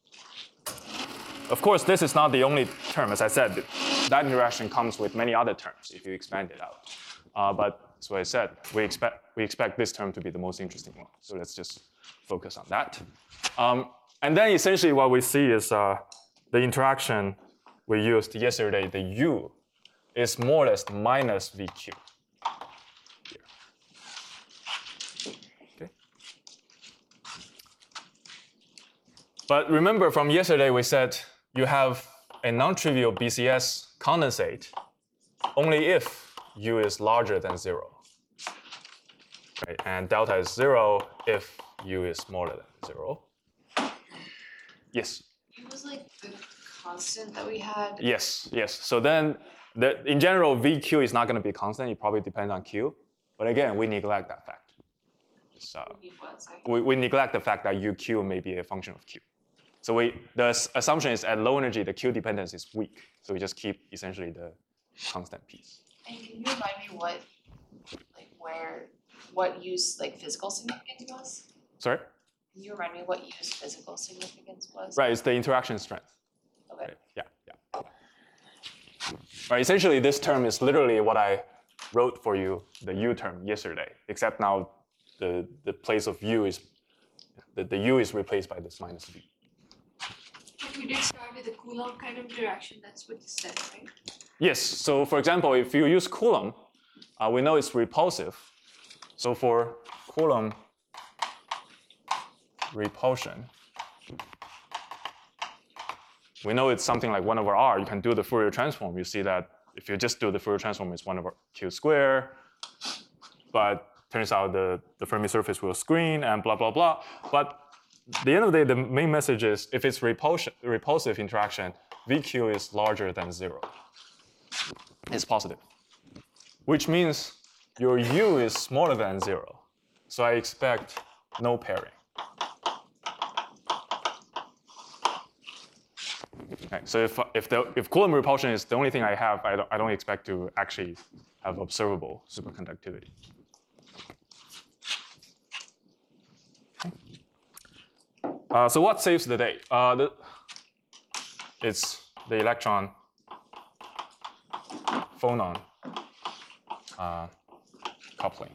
of course, this is not the only term. As I said, that interaction comes with many other terms if you expand it out. Uh, but as I said, we expect, we expect this term to be the most interesting one. So let's just focus on that. Um, and then essentially what we see is uh, the interaction we used yesterday, the u, is more or less minus vq. Here. Okay. But remember from yesterday we said you have a non-trivial B C S condensate only if u is larger than zero. Right? And delta is zero if u is smaller than zero. Yes? It was like the constant that we had. Yes, yes. So then, the, in general, vq is not going to be constant. It probably depends on q. But again, we neglect that fact. So we, we neglect the fact that uq may be a function of q. So we, the assumption is at low energy, the q dependence is weak. So we just keep essentially the constant piece. And can you remind me what, like where, what use like physical significance was? Sorry? Can you remind me what U's physical significance was? Right, it's the interaction strength. Okay. Right. Yeah, yeah. Right, essentially this term is literally what I wrote for you, the U term yesterday, except now the, the place of U is, the, the U is replaced by this minus V. But we did start with a Coulomb kind of interaction, that's what you said, right? Yes, so for example, if you use Coulomb, uh, we know it's repulsive. So for Coulomb repulsion, we know it's something like one over R. You can do the Fourier transform. You see that if you just do the Fourier transform, it's one over Q squared. But turns out the, the Fermi surface will screen and blah, blah, blah. But at the end of the day, the main message is if it's repulsion, repulsive interaction, V Q is larger than zero. It's positive, which means your U is smaller than zero. So I expect no pairing. Okay, so if, if, the, if Coulomb repulsion is the only thing I have, I don't, I don't expect to actually have observable superconductivity. Okay. Uh, so what saves the day? Uh, the, it's the electron phonon uh, coupling.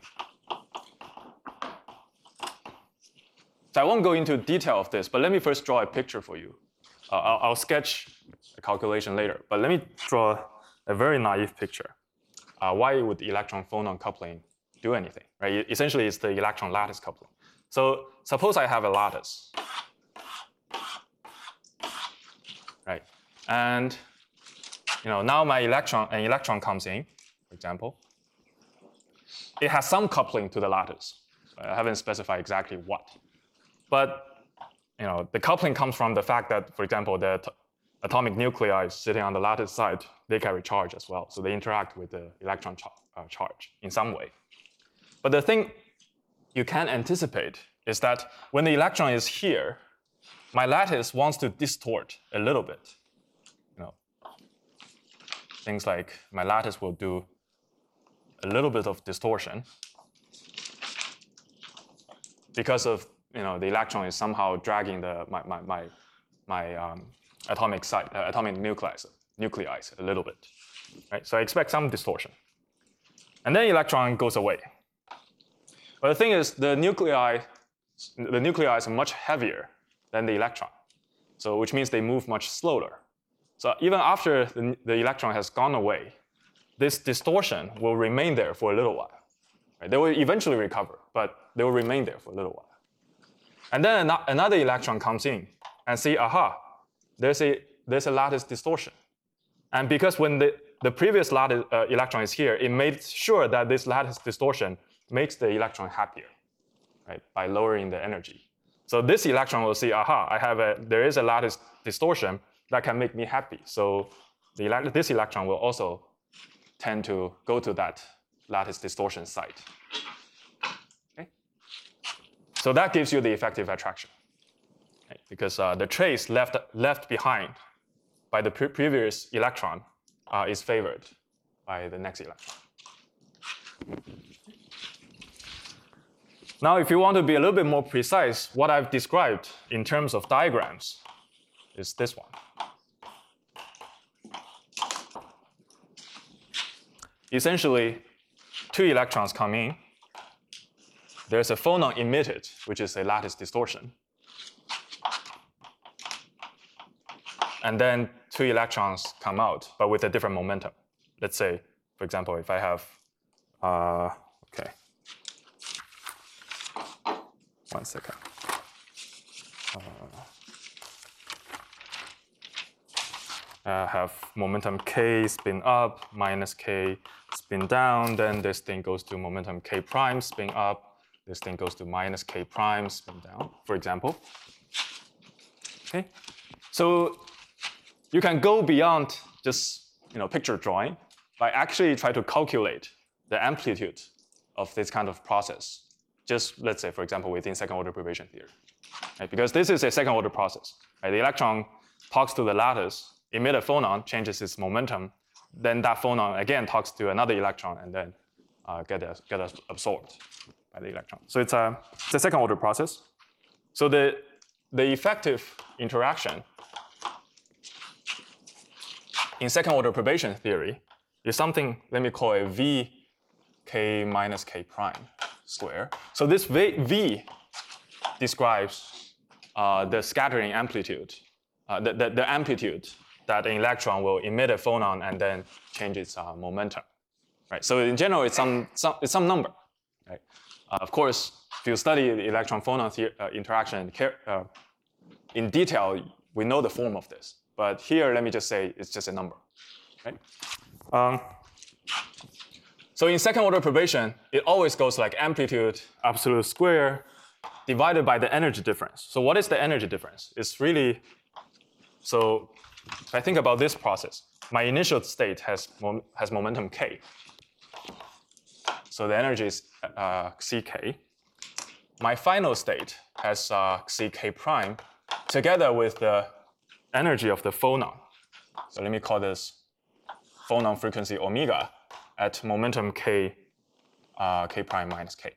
So I won't go into detail of this, but let me first draw a picture for you. Uh, I'll, I'll sketch a calculation later, but let me draw a very naive picture. Uh, why would electron phonon coupling do anything? Right? Essentially, it's the electron lattice coupling. So suppose I have a lattice, right? And you know, now my electron, an electron comes in, for example. It has some coupling to the lattice. I haven't specified exactly what, but you know, the coupling comes from the fact that, for example, the atomic nuclei sitting on the lattice side, they carry charge as well. So they interact with the electron char uh, charge in some way. But the thing you can anticipate is that when the electron is here, my lattice wants to distort a little bit. You know, things like my lattice will do a little bit of distortion because of you know, the electron is somehow dragging the, my, my, my, my um, atomic site, uh, atomic nuclei, nuclei a little bit. Right? So I expect some distortion. And then electron goes away. But the thing is, the nuclei, the nuclei is much heavier than the electron, so which means they move much slower. So even after the, the electron has gone away, this distortion will remain there for a little while. Right? They will eventually recover, but they will remain there for a little while. And then another electron comes in and see, aha, there's a, there's a lattice distortion. And because when the, the previous lattice, uh, electron is here, it made sure that this lattice distortion makes the electron happier, right, by lowering the energy. So this electron will see, aha, I have a, there is a lattice distortion that can make me happy. So the ele this electron will also tend to go to that lattice distortion site. So that gives you the effective attraction, right? Because uh, the trace left, left behind by the pre previous electron uh, is favored by the next electron. Now, if you want to be a little bit more precise, what I've described in terms of diagrams is this one. Essentially, two electrons come in. There's a phonon emitted, which is a lattice distortion. And then two electrons come out, but with a different momentum. Let's say, for example, if I have, uh, okay, one second. Uh, I have momentum k spin up, minus k spin down, then this thing goes to momentum k prime spin up, this thing goes to minus k prime spin down, for example. Okay, so you can go beyond just you know picture drawing by actually try to calculate the amplitude of this kind of process. Just let's say, for example, within second order perturbation theory, right? Because this is a second order process. Right? The electron talks to the lattice, emit a phonon, changes its momentum, then that phonon again talks to another electron and then uh, get, get absorbed by the electron. So it's a, it's a second order process. So the, the effective interaction in second order perturbation theory is something, let me call it V k minus k prime square. So this V, v describes uh, the scattering amplitude, uh, the, the, the amplitude that an electron will emit a phonon and then change its uh, momentum. Right? So in general, it's some, some, it's some number. Right? Uh, of course, if you study the electron-phonon uh, interaction uh, in detail, we know the form of this. But here, let me just say it's just a number. Right? Um, so in second order perturbation, it always goes like amplitude absolute square divided by the energy difference. So what is the energy difference? It's really, so if I think about this process, my initial state has, mom has momentum k. So the energy is uh, ck. My final state has uh, ck prime together with the energy of the phonon. So let me call this phonon frequency omega at momentum k, uh, k prime minus k.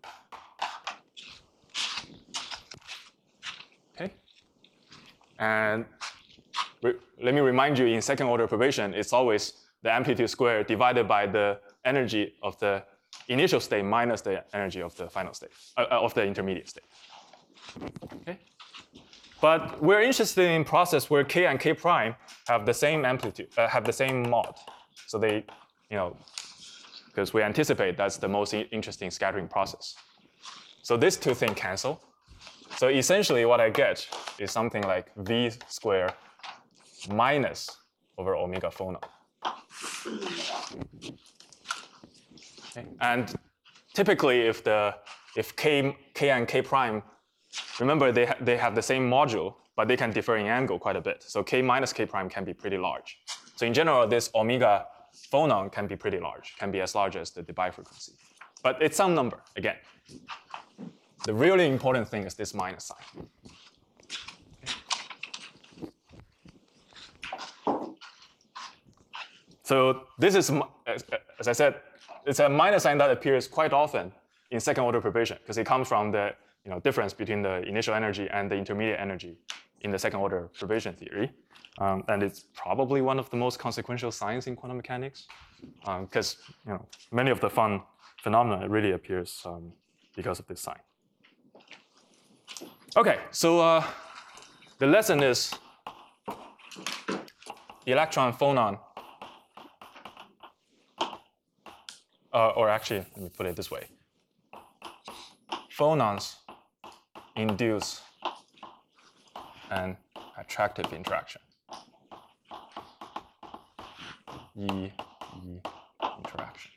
Okay. And let me remind you, in second order perturbation, it's always the amplitude squared divided by the energy of the initial state minus the energy of the final state, uh, of the intermediate state. Okay? But we're interested in process where k and k prime have the same amplitude, uh, have the same mod. So they, you know, because we anticipate that's the most interesting scattering process. So these two things cancel. So essentially what I get is something like V squared minus over omega phonon. Okay. And typically, if the if k k and k prime, remember they ha they have the same module, but they can differ in angle quite a bit. So k minus k prime can be pretty large. So in general, this omega phonon can be pretty large, can be as large as the Debye frequency. But it's some number again. The really important thing is this minus sign. So this is, as I said, it's a minus sign that appears quite often in second order perturbation because it comes from the you know, difference between the initial energy and the intermediate energy in the second order perturbation theory. Um, and it's probably one of the most consequential signs in quantum mechanics because um, you know, many of the fun phenomena really appears um, because of this sign. Okay, so uh, the lesson is the electron phonon. Uh, or actually, let me put it this way. Phonons induce an attractive interaction. E, E interaction.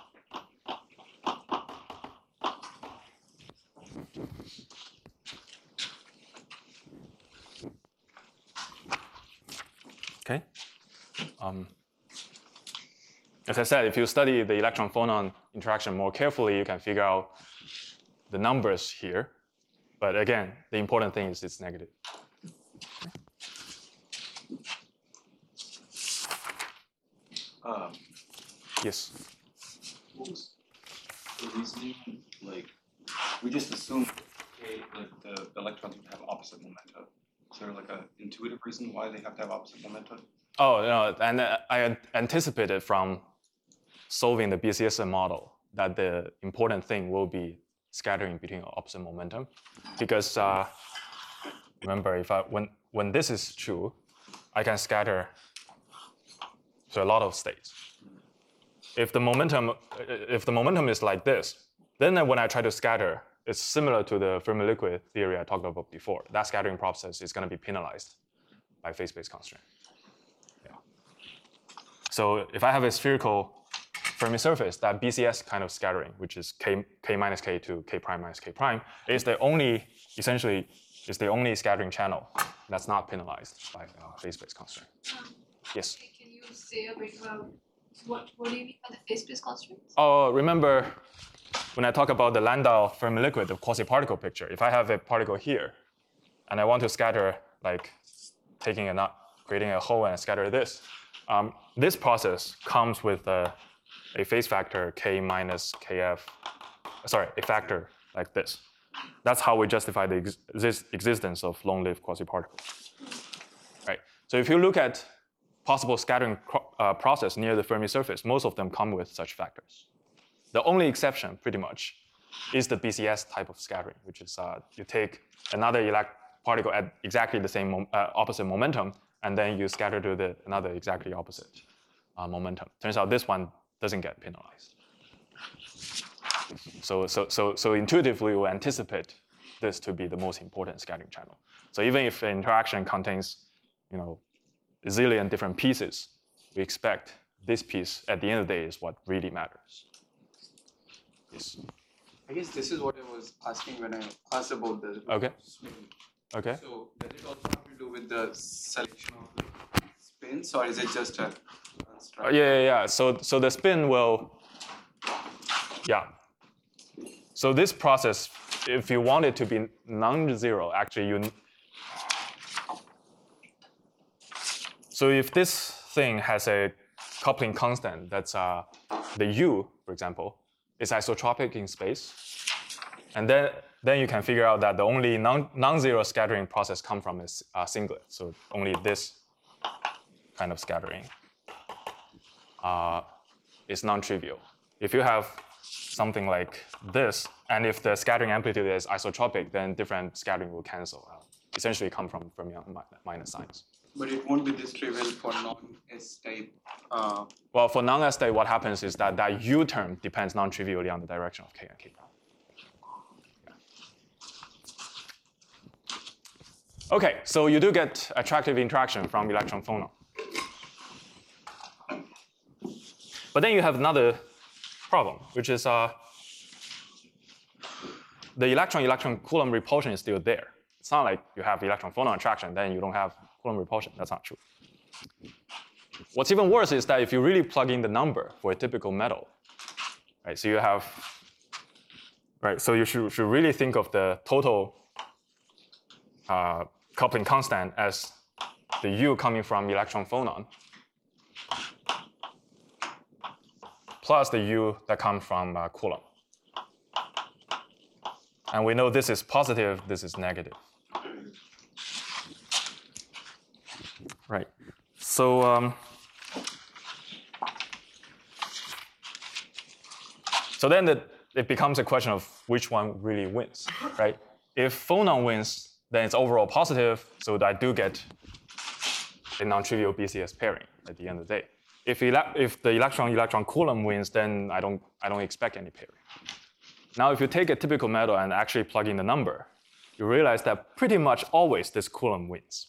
Okay. Um, As I said, if you study the electron-phonon interaction more carefully, you can figure out the numbers here. But again, the important thing is it's negative. Um, yes? What was the reasoning? Like, we just assumed okay, like the electrons would have opposite momenta. Is there like an intuitive reason why they have to have opposite momenta? Oh, no, and I anticipated from solving the B C S M model that the important thing will be scattering between opposite momentum. Because uh, remember, if I, when, when this is true, I can scatter to a lot of states. If the momentum, if the momentum is like this, then when I try to scatter, it's similar to the Fermi liquid theory I talked about before. That scattering process is going to be penalized by phase-space constraint. Yeah. So if I have a spherical Fermi surface, that B C S kind of scattering, which is k, k minus k to k prime minus k prime, is the only, essentially, is the only scattering channel that's not penalized by uh, phase-space constraint. Um, yes? Can you say a bit about what, what do you mean by the phase-space constraints? Oh, remember when I talk about the Landau Fermi liquid, the quasi-particle picture, if I have a particle here, and I want to scatter, like taking a nut, creating a hole and scatter this, um, this process comes with a, a phase factor k minus kf, sorry, a factor like this. That's how we justify the ex this existence of long-lived quasi-particles. Right. So if you look at possible scattering uh, process near the Fermi surface, most of them come with such factors. The only exception, pretty much, is the B C S type of scattering, which is uh, you take another elect particle at exactly the same mom uh, opposite momentum, and then you scatter to the another exactly opposite uh, momentum. Turns out this one doesn't get penalized. So, so, so, so intuitively, we anticipate this to be the most important scattering channel. So even if the interaction contains, you know, a zillion different pieces, we expect this piece at the end of the day is what really matters. Yes. I guess this is what I was asking when I asked about the Okay. spin. Okay. So does it also have to do with the selection of the spins, or is it just a Uh, construct? yeah, yeah, yeah. So, so the spin will, yeah. So this process, if you want it to be non-zero, actually you. So if this thing has a coupling constant that's uh, the U, for example, is isotropic in space, and then then you can figure out that the only non non-zero scattering process come from is uh, singlet. So only this kind of scattering uh, is non-trivial. If you have something like this, and if the scattering amplitude is isotropic, then different scattering will cancel out. Essentially come from fermion minus signs. But it won't be this trivial for non-S type. Uh, Well, for non-S state, what happens is that that U term depends non-trivially on the direction of K and K prime. Yeah. Okay, so you do get attractive interaction from electron phonon. But then you have another problem, which is uh, the electron-electron Coulomb repulsion is still there. It's not like you have electron phonon attraction, then you don't have Coulomb repulsion. That's not true. What's even worse is that if you really plug in the number for a typical metal, right? So you have, right? So you should, should really think of the total uh, coupling constant as the U coming from electron phonon plus the U that come from uh, Coulomb. And we know this is positive, this is negative. Right. So um, so then the, it becomes a question of which one really wins, right? If phonon wins, then it's overall positive, so that I do get a non-trivial B C S pairing at the end of the day. If, ele if the electron-electron Coulomb wins, then I don't, I don't expect any pairing. Now, if you take a typical metal and actually plug in the number, you realize that pretty much always this Coulomb wins.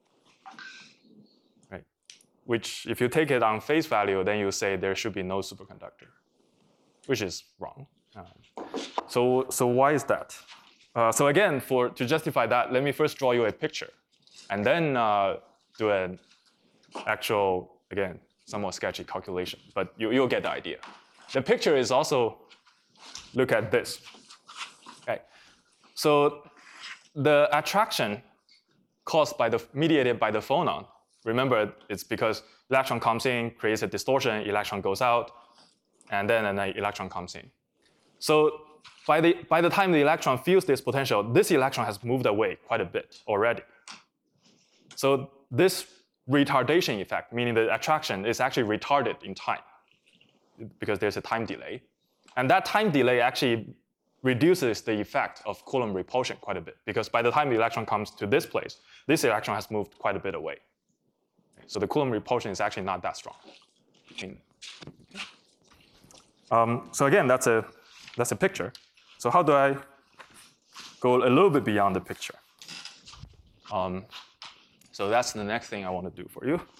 Right? Which, if you take it on face value, then you say there should be no superconductor, which is wrong. Uh, so, so why is that? Uh, so again, for to justify that, let me first draw you a picture, and then uh, do an actual, again, somewhat sketchy calculation, but you, you'll get the idea. The picture is also, look at this. Okay. So the attraction caused by the, mediated by the phonon, remember it's because electron comes in, creates a distortion, electron goes out, and then an electron comes in. So by the, by the time the electron feels this potential, this electron has moved away quite a bit already. So this retardation effect, meaning the attraction is actually retarded in time because there's a time delay. And that time delay actually reduces the effect of Coulomb repulsion quite a bit because by the time the electron comes to this place, this electron has moved quite a bit away. So the Coulomb repulsion is actually not that strong. Um, so again, that's a, that's a picture. So how do I go a little bit beyond the picture? Um, so that's the next thing I want to do for you.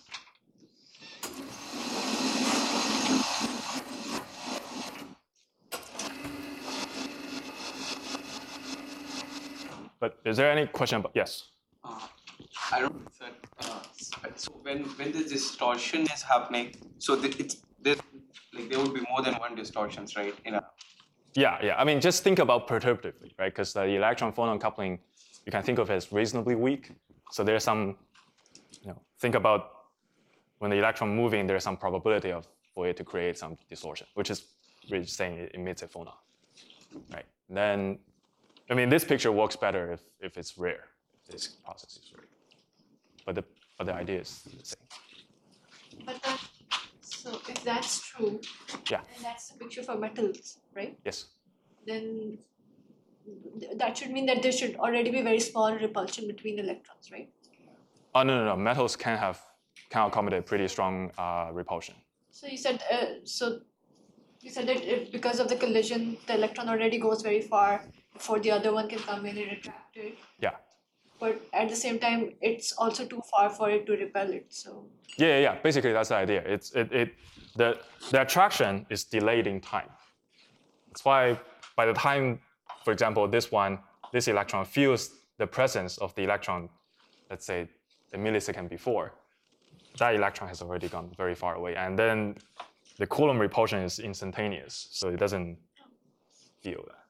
But is there any question about, yes? uh, I don't know, sir. Uh, so when when the distortion is happening, so the, it's there's like there would be more than one distortions, right? In a Yeah, yeah. I mean, just think about perturbatively, right? Because the electron phonon coupling, you can think of as reasonably weak. So there's some, you know, think about when the electron moving, there's some probability of for it to create some distortion, which is really saying it emits a phonon, right? And then I mean, this picture works better if, if it's rare, if this process is rare. But the, but the idea is the same. But that, so if that's true, Yeah. and that's the picture for metals, right? Yes. Then th- that should mean that there should already be very small repulsion between electrons, right? Oh, no, no, no. Metals can have, can accommodate pretty strong uh, repulsion. So you said, uh, so you said that if, because of the collision, the electron already goes very far before the other one can come in and attract it. Yeah. But at the same time, it's also too far for it to repel it. So Yeah, yeah, yeah. Basically, that's the idea. It's it, it the the attraction is delayed in time. That's why by the time, for example, this one, this electron feels the presence of the electron, let's say a millisecond before, that electron has already gone very far away, and then the Coulomb repulsion is instantaneous, so it doesn't feel that.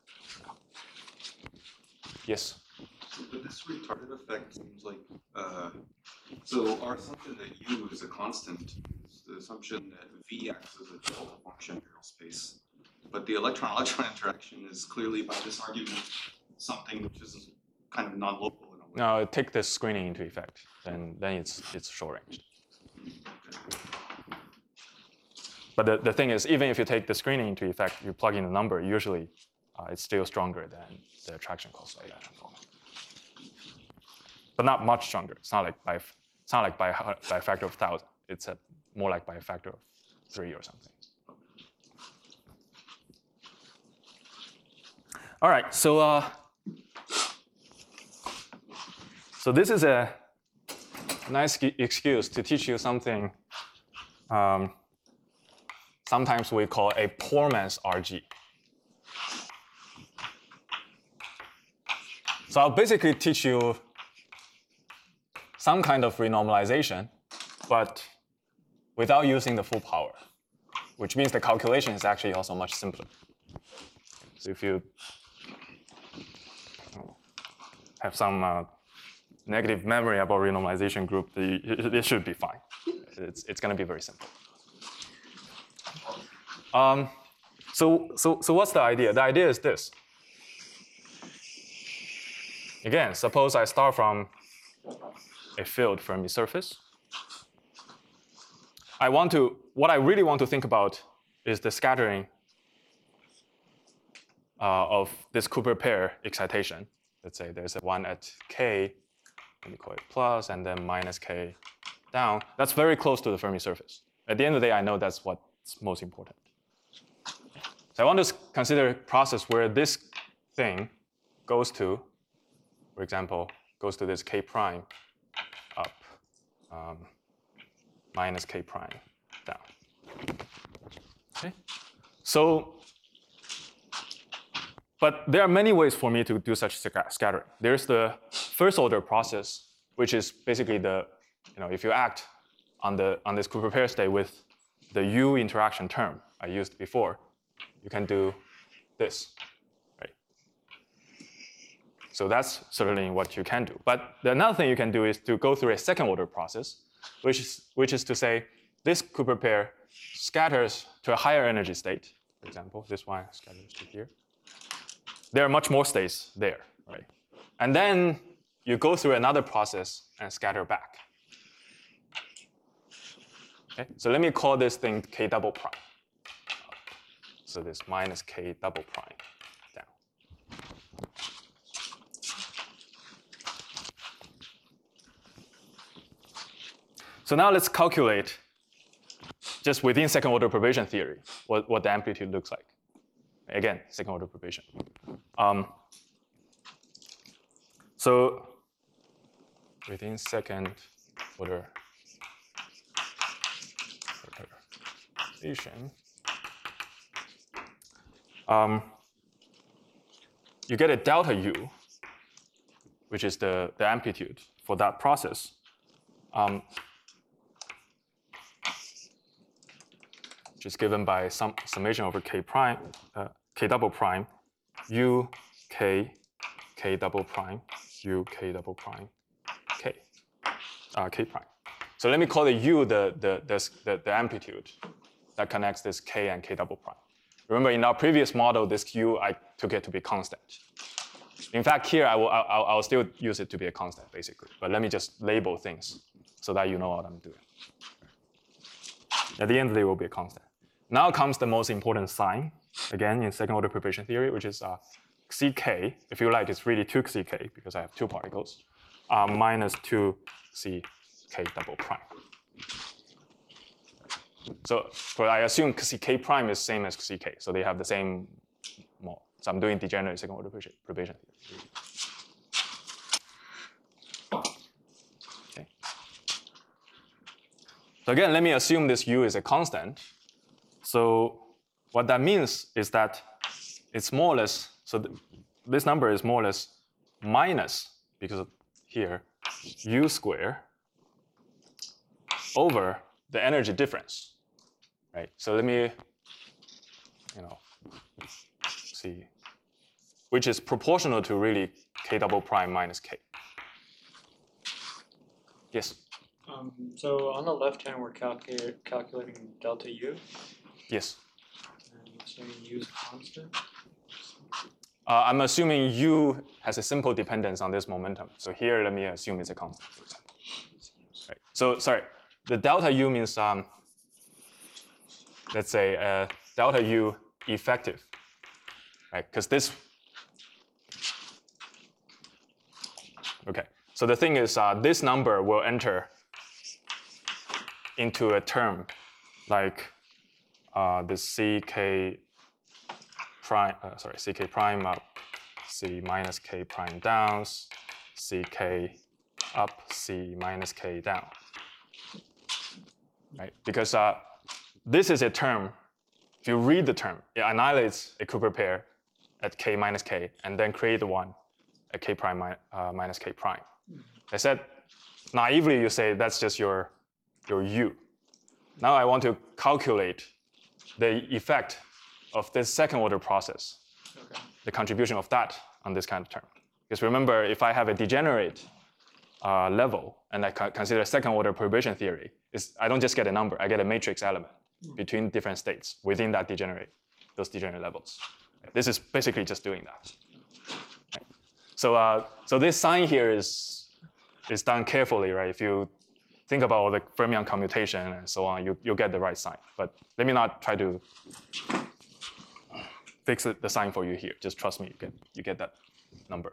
Yes. But this retarded effect seems like, uh, so our assumption that U is a constant is the assumption that V acts as a delta function in real space. But the electron-electron interaction is clearly, by this argument, something which is kind of non-local in a way. Now take the screening into effect, then then it's it's short range. But the, the thing is, even if you take the screening into effect, you plug in a number, usually uh, it's still stronger than the attraction caused by electron forming. But not much stronger. It's not like by it's not like by by a factor of thousand. It's a, more like by a factor of three or something. All right, so uh, so this is a nice excuse to teach you something. Um, sometimes we call a poor man's R G. So I'll basically teach you some kind of renormalization, but without using the full power, which means the calculation is actually also much simpler. So if you have some uh, negative memory about renormalization group, it, it should be fine. It's, it's going to be very simple. Um, so, so, so what's the idea? The idea is this. Again, suppose I start from a filled Fermi surface. I want to, what I really want to think about is the scattering uh, of this Cooper pair excitation. Let's say there's a one at k, let me call it plus, and then minus k down. That's very close to the Fermi surface. At the end of the day, I know that's what's most important. So I want to consider a process where this thing goes to, for example, goes to this k prime up, um, minus k prime down. Okay. So, but there are many ways for me to do such scattering. There's the first order process, which is basically the, you know, if you act on the on this Cooper pair state with the U interaction term I used before, you can do this, right? So that's certainly what you can do. But the another thing you can do is to go through a second order process, which is which is to say this Cooper pair scatters to a higher energy state. For example, this one scatters to here. There are much more states there, right? And then you go through another process and scatter back. Okay, so let me call this thing k double prime. So this minus k double prime down. So now let's calculate, just within second order perturbation theory, what, what the amplitude looks like. Again, second order perturbation. Um, so within second order perturbation, um, you get a delta U, which is the, the amplitude for that process. Um, which is given by some summation over k prime, uh, k double prime, u k, k double prime, u k double prime, k, uh, k prime. So let me call the u the, the, the, the, the amplitude that connects this k and k double prime. Remember in our previous model, this u, I took it to be constant. In fact, here I will I'll, I'll still use it to be a constant basically, but let me just label things so that you know what I'm doing. At the end, they will be a constant. Now comes the most important sign, again in second order perturbation theory, which is uh, C K. If you like, it's really two C K because I have two particles, uh, minus two C K double prime. So, so I assume C K prime is same as C K, so they have the same mole. So I'm doing degenerate second order perturbation theory. Okay. So again, let me assume this U is a constant. So what that means is that it's more or less, so th this number is more or less minus, because of here, U square over the energy difference, right? So let me, you know, see, which is proportional to really K double prime minus K. Yes? Um, so on the left hand, we're calculating calculating delta U. Yes. And you're saying U is constant. Uh, I'm assuming U has a simple dependence on this momentum. So here, let me assume it's a constant, for example. Right. So sorry, the delta U means, um, let's say, uh, delta U effective, right? Because this, okay. So the thing is, uh, this number will enter into a term like uh, the C K prime, uh, sorry, C K prime up, C minus K prime down, C K up, C minus K down, right? Because uh, this is a term, if you read the term, it annihilates a Cooper pair at K minus K and then create one at K prime mi uh, minus K prime. I said, naively, you say that's just your, your U. Now I want to calculate the effect of this second order process, okay. The contribution of that on this kind of term. Because remember, if I have a degenerate uh, level and I consider second order perturbation theory, is I don't just get a number, I get a matrix element mm. between different states within that degenerate, those degenerate levels. This is basically just doing that. Right? So, uh, so this sign here is is done carefully, right? If you think about all the fermion commutation and so on, you, you'll get the right sign. But let me not try to fix it, the sign for you here. Just trust me, you get, you get that number.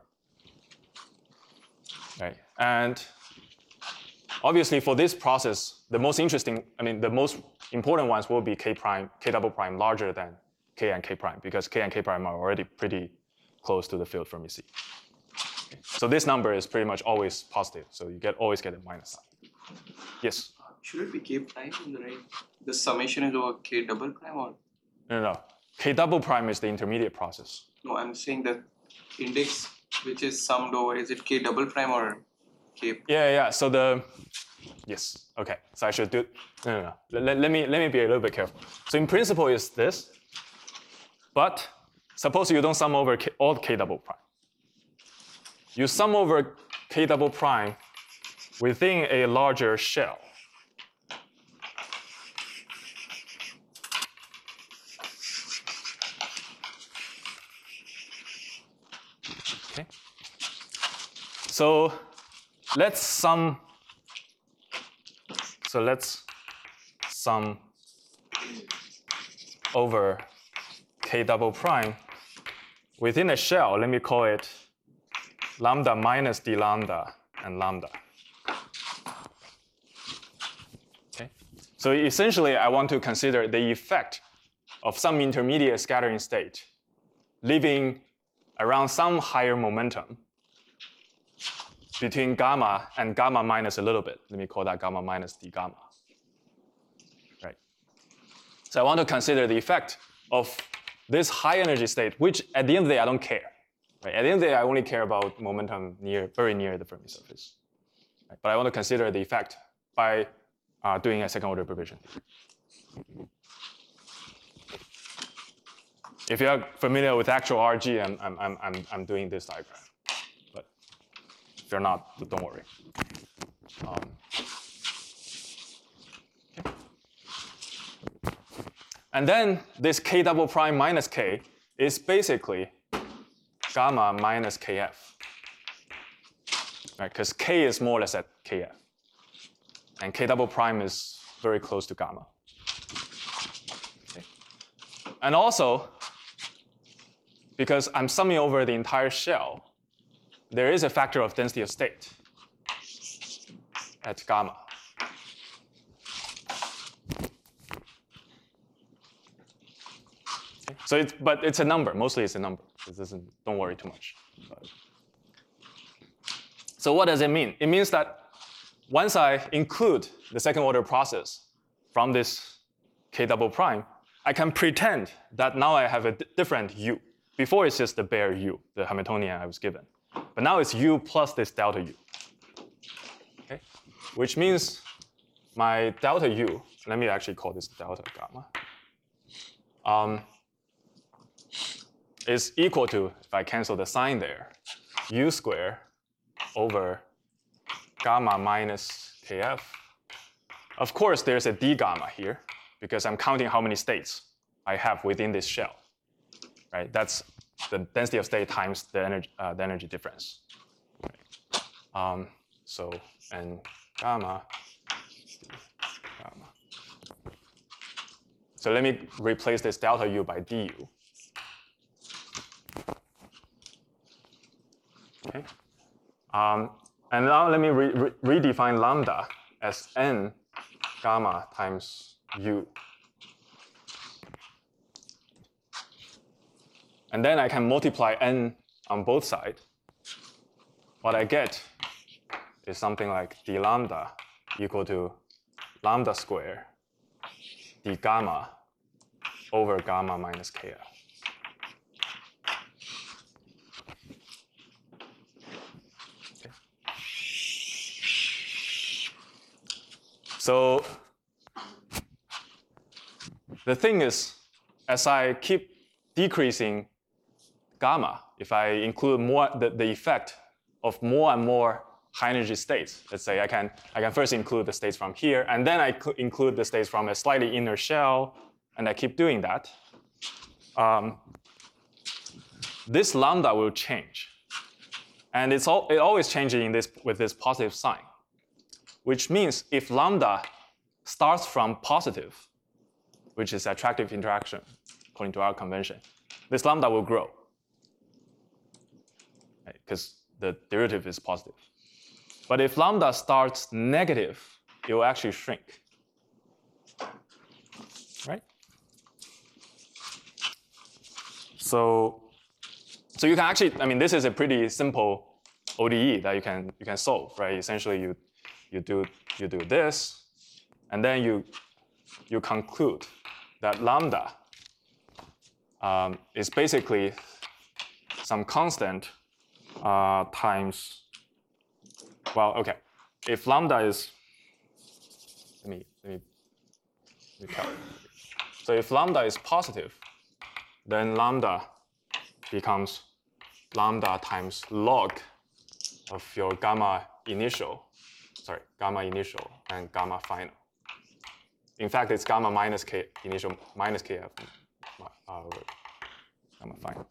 Right? And obviously for this process, the most interesting, I mean, the most important ones will be K prime, K double prime larger than K and K prime, because K and K prime are already pretty close to the field Fermi C. So this number is pretty much always positive, so you get always get a minus sign. Yes? Should it be K prime on the right? The summation is over K double prime or? No, no, no. K double prime is the intermediate process. No, I'm saying the index which is summed over, is it K double prime or K? Yeah, yeah, so the, yes, okay. So I should do, no, no, no. Let, let, me, let me be a little bit careful. So in principle it's this, but suppose you don't sum over K, all K double prime. You sum over K double prime within a larger shell. Okay. So let's sum, so let's sum over K double prime within a shell. Let me call it lambda minus d lambda and lambda. Okay. So essentially, I want to consider the effect of some intermediate scattering state living around some higher momentum between gamma and gamma minus a little bit. Let me call that gamma minus d gamma. Right. So I want to consider the effect of this high energy state, which at the end of the day, I don't care. Right? At the end of the day, I only care about momentum near, very near the Fermi surface. Right? But I want to consider the effect by uh, doing a second order perturbation. If you're familiar with actual R G, I'm, I'm, I'm, I'm doing this diagram. But if you're not, don't worry. Um, okay. And then this K double prime minus K is basically gamma minus kf, right? Because k is more or less at kf, and k double prime is very close to gamma. Okay. And also, because I'm summing over the entire shell, there is a factor of density of state at gamma. Okay. So it's, but it's a number. Mostly it's a number. It doesn't, don't worry too much. So what does it mean? It means that once I include the second order process from this k double prime, I can pretend that now I have a different u. Before it's just the bare u, the Hamiltonian I was given. But now it's u plus this delta u. Okay? Which means my delta u, let me actually call this delta gamma, um, is equal to, if I cancel the sign there, u squared over gamma minus kf. Of course, there's a d gamma here, because I'm counting how many states I have within this shell. Right? That's the density of state times the energy, uh, the energy difference. Right. Um, so, and gamma, gamma. So let me replace this delta u by du. Okay. Um, and now let me re re redefine lambda as n gamma times u. And then I can multiply n on both sides. What I get is something like d lambda equal to lambda squared d gamma over gamma minus kf. Okay. So the thing is, as I keep decreasing gamma, if I include more the, the effect of more and more high energy states, let's say I can, I can first include the states from here, and then I include the states from a slightly inner shell, and I keep doing that, um, this lambda will change. And it's all, it always changes in this, with this positive sign, which means if lambda starts from positive, which is attractive interaction, according to our convention, this lambda will grow, because right? the derivative is positive. But if lambda starts negative, it will actually shrink, right? So, so you can actually, I mean, this is a pretty simple O D E that you can you can solve, right? Essentially, you you do you do this, and then you you conclude that lambda um, is basically some constant uh, times. Well, okay. If lambda is, let me let me, let me calculate. So if lambda is positive, then lambda becomes lambda times log of your gamma initial, sorry, gamma initial and gamma final. In fact, it's gamma minus k initial minus kf uh, over gamma final.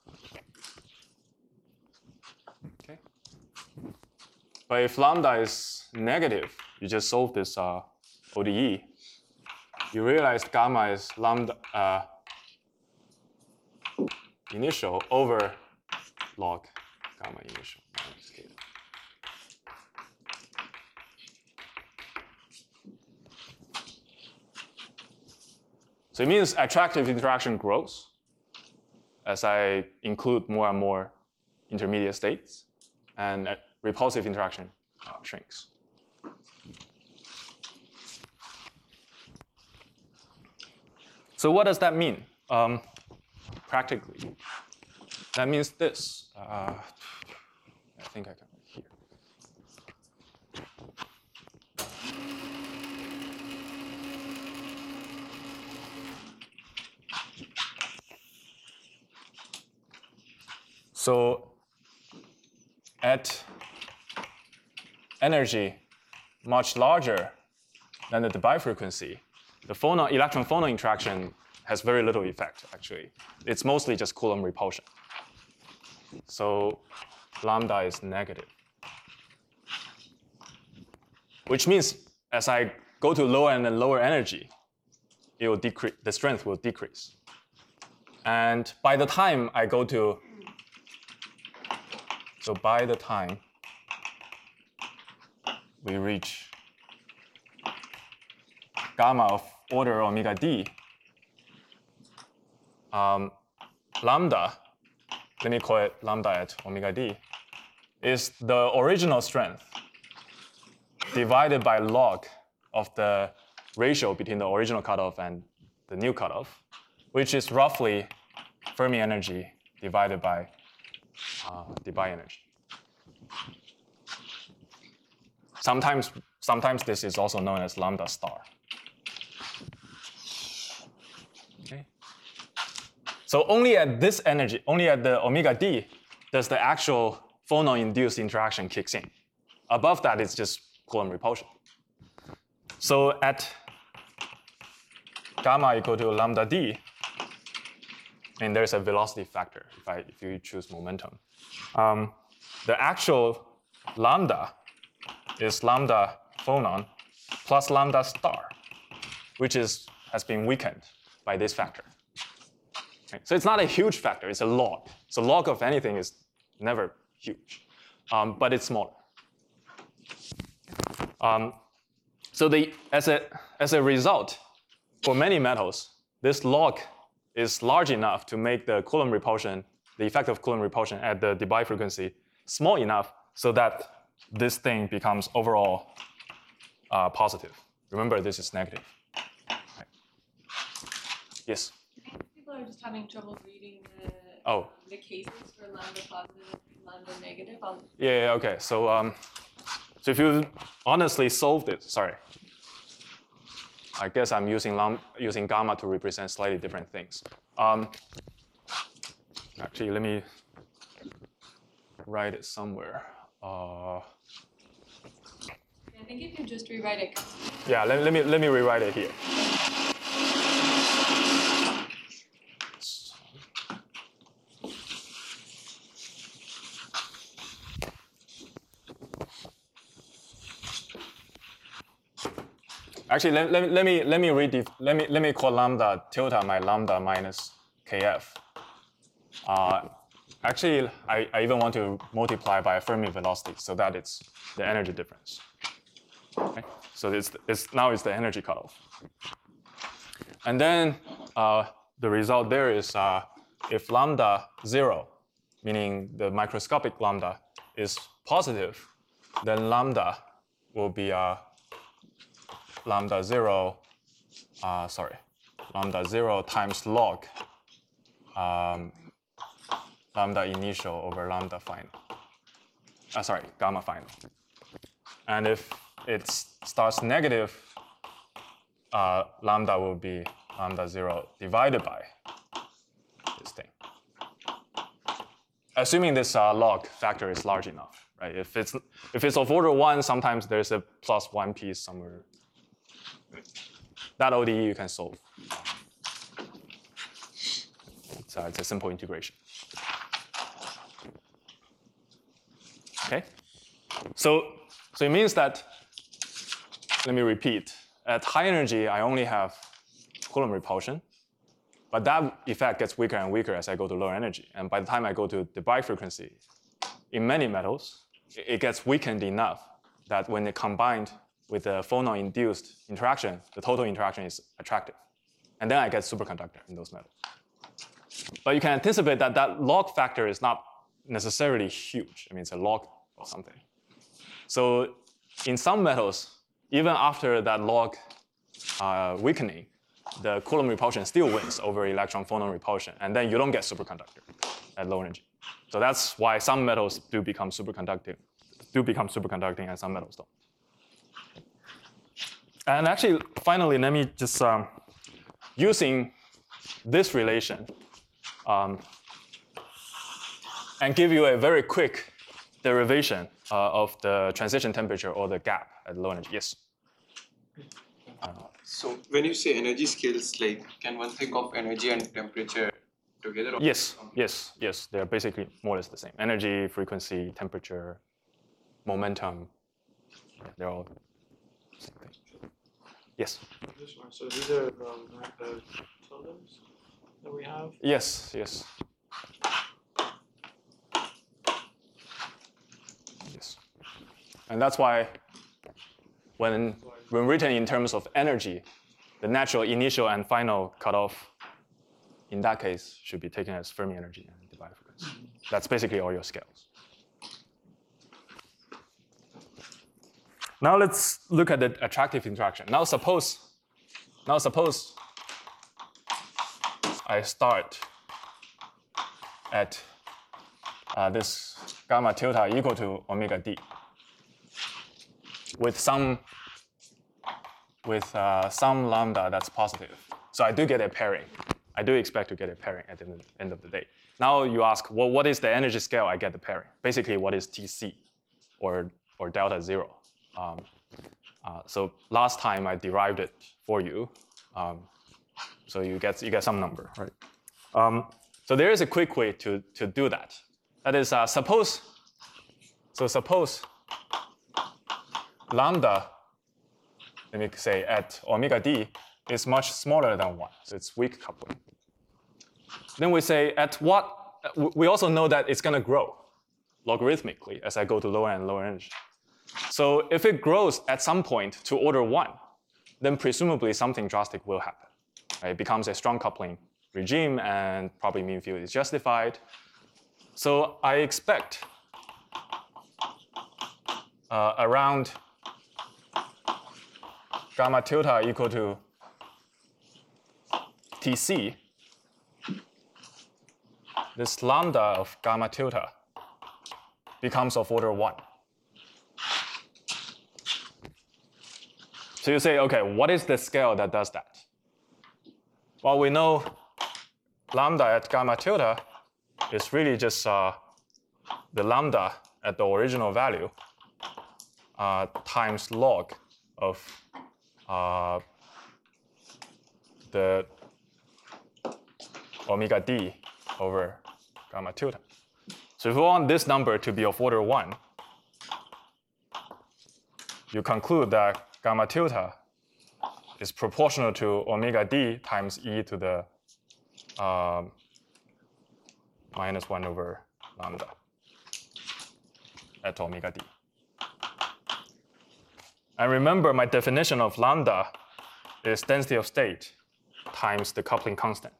Okay. But if lambda is negative, you just solve this uh, O D E. You realize gamma is lambda uh, initial over log gamma initial minus k. So it means attractive interaction grows as I include more and more intermediate states, and repulsive interaction uh, shrinks. So what does that mean um, practically? That means this. Uh, I think I can here. So at energy much larger than the Debye frequency, the phonon, electron-phonon interaction has very little effect, actually. It's mostly just Coulomb repulsion. So lambda is negative. Which means as I go to lower and lower energy, it will decrease, the strength will decrease. And by the time I go to, so by the time we reach gamma of order omega d, um, lambda, let me call it lambda at omega d, is the original strength divided by log of the ratio between the original cutoff and the new cutoff, which is roughly Fermi energy divided by uh, Debye energy. Sometimes, sometimes this is also known as lambda star. Okay. So only at this energy, only at the omega d, does the actual phonon-induced interaction kicks in. Above that, it's just Coulomb repulsion. So at gamma equal to lambda d, and there's a velocity factor if, I, if you choose momentum. Um, the actual lambda is lambda phonon plus lambda star, which is, has been weakened by this factor. Okay. So it's not a huge factor, it's a log. So log of anything is never huge, um, but it's smaller. Um, so the, as, a, as a result, for many metals, this log is large enough to make the Coulomb repulsion, the effect of Coulomb repulsion at the Debye frequency small enough so that this thing becomes overall uh, positive. Remember, this is negative. Right. Yes? People are just having trouble reading the, oh. the cases for lambda positive and lambda negative. I'll... Yeah, yeah, okay. So, um, so if you honestly solved it, sorry. I guess I'm using, lam using gamma to represent slightly different things. Um, actually, let me write it somewhere. Uh, I think if you just rewrite it. Yeah, let, let, me, let me rewrite it here. Actually, let, let, let me let me read let me let me call lambda tilde my lambda minus kf. Uh, actually, I, I even want to multiply by a Fermi velocity so that it's the energy difference. Okay? So it's, it's now it's the energy cutoff. And then uh, the result there is uh, if lambda zero, meaning the microscopic lambda, is positive, then lambda will be uh, lambda zero, uh, sorry, lambda zero times log um, lambda initial over lambda final. Uh, sorry, gamma final. And if it starts negative, uh, lambda will be lambda zero divided by this thing. Assuming this uh, log factor is large enough, right? If it's if it's of order one, sometimes there's a plus one piece somewhere. That O D E you can solve. It's, uh, it's a simple integration. Okay, so so it means that, let me repeat, at high energy I only have Coulomb repulsion, but that effect gets weaker and weaker as I go to lower energy. And by the time I go to the Debye frequency, in many metals, it gets weakened enough that when it combined with the phonon-induced interaction, the total interaction is attractive. And then I get superconductor in those metals. But you can anticipate that that log factor is not necessarily huge. I mean, it's a log or something. So in some metals, even after that log uh, weakening, the Coulomb repulsion still wins over electron phonon repulsion, and then you don't get superconductor at low energy. So that's why some metals do become superconducting, do become superconducting, and some metals don't. And actually, finally, let me just, um, using this relation, um, and give you a very quick derivation uh, of the transition temperature or the gap at low energy. Yes? Uh, So when you say energy scales, like, can one think of energy and temperature together? Or Yes, yes, yes. They're basically more or less the same. Energy, frequency, temperature, momentum. Yeah, they're all the same thing. Yes. This one, so these are the, the tildes that we have. Yes, yes. Yes. And that's why when, when written in terms of energy, the natural initial and final cutoff in that case should be taken as Fermi energy and divided frequency. That's basically all your scales. Now let's look at the attractive interaction. Now suppose, now suppose I start at uh, this gamma tilde equal to omega d with some with uh, some lambda that's positive. So I do get a pairing. I do expect to get a pairing at the end of the day. Now you ask, well, what is the energy scale I get the pairing? Basically, what is T C or, or delta zero? Um, uh, so last time I derived it for you. Um, so you get, you get some number, right? Um, so there is a quick way to, to do that. That is, uh, suppose, so suppose lambda, let me say at omega d is much smaller than one, so it's weak coupling. Then we say at what, we also know that it's gonna grow logarithmically as I go to lower and lower energy. So if it grows at some point to order one, then presumably something drastic will happen. Right? It becomes a strong coupling regime and probably mean field is justified. So I expect uh, around gamma tilde equal to T C, this lambda of gamma tilde becomes of order one. So you say, okay, what is the scale that does that? Well, we know lambda at gamma tilde is really just uh, the lambda at the original value uh, times log of uh, the omega d over gamma tilde. So if we want this number to be of order one, you conclude that gamma tilde is proportional to omega d times e to the um, minus one over lambda at omega d. And remember, my definition of lambda is density of state times the coupling constant.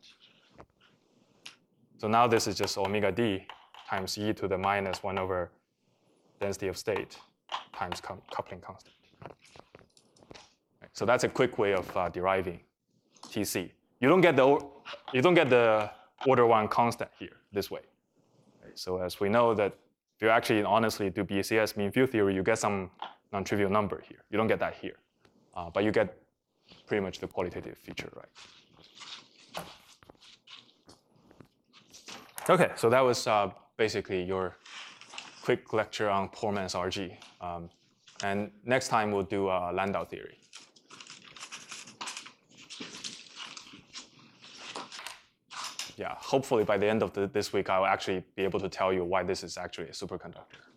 So now this is just omega d times e to the minus one over density of state times coupling constant. Right, so that's a quick way of uh, deriving T C. You don't get the you don't get the order one constant here this way. Right, so as we know that if you actually honestly do B C S mean field theory, you get some non-trivial number here. You don't get that here, uh, but you get pretty much the qualitative feature, right? Okay, so that was uh, basically your quick lecture on poor man's R G. Um, and next time we'll do uh, Landau theory. Yeah, hopefully by the end of the, this week, I'll actually be able to tell you why this is actually a superconductor.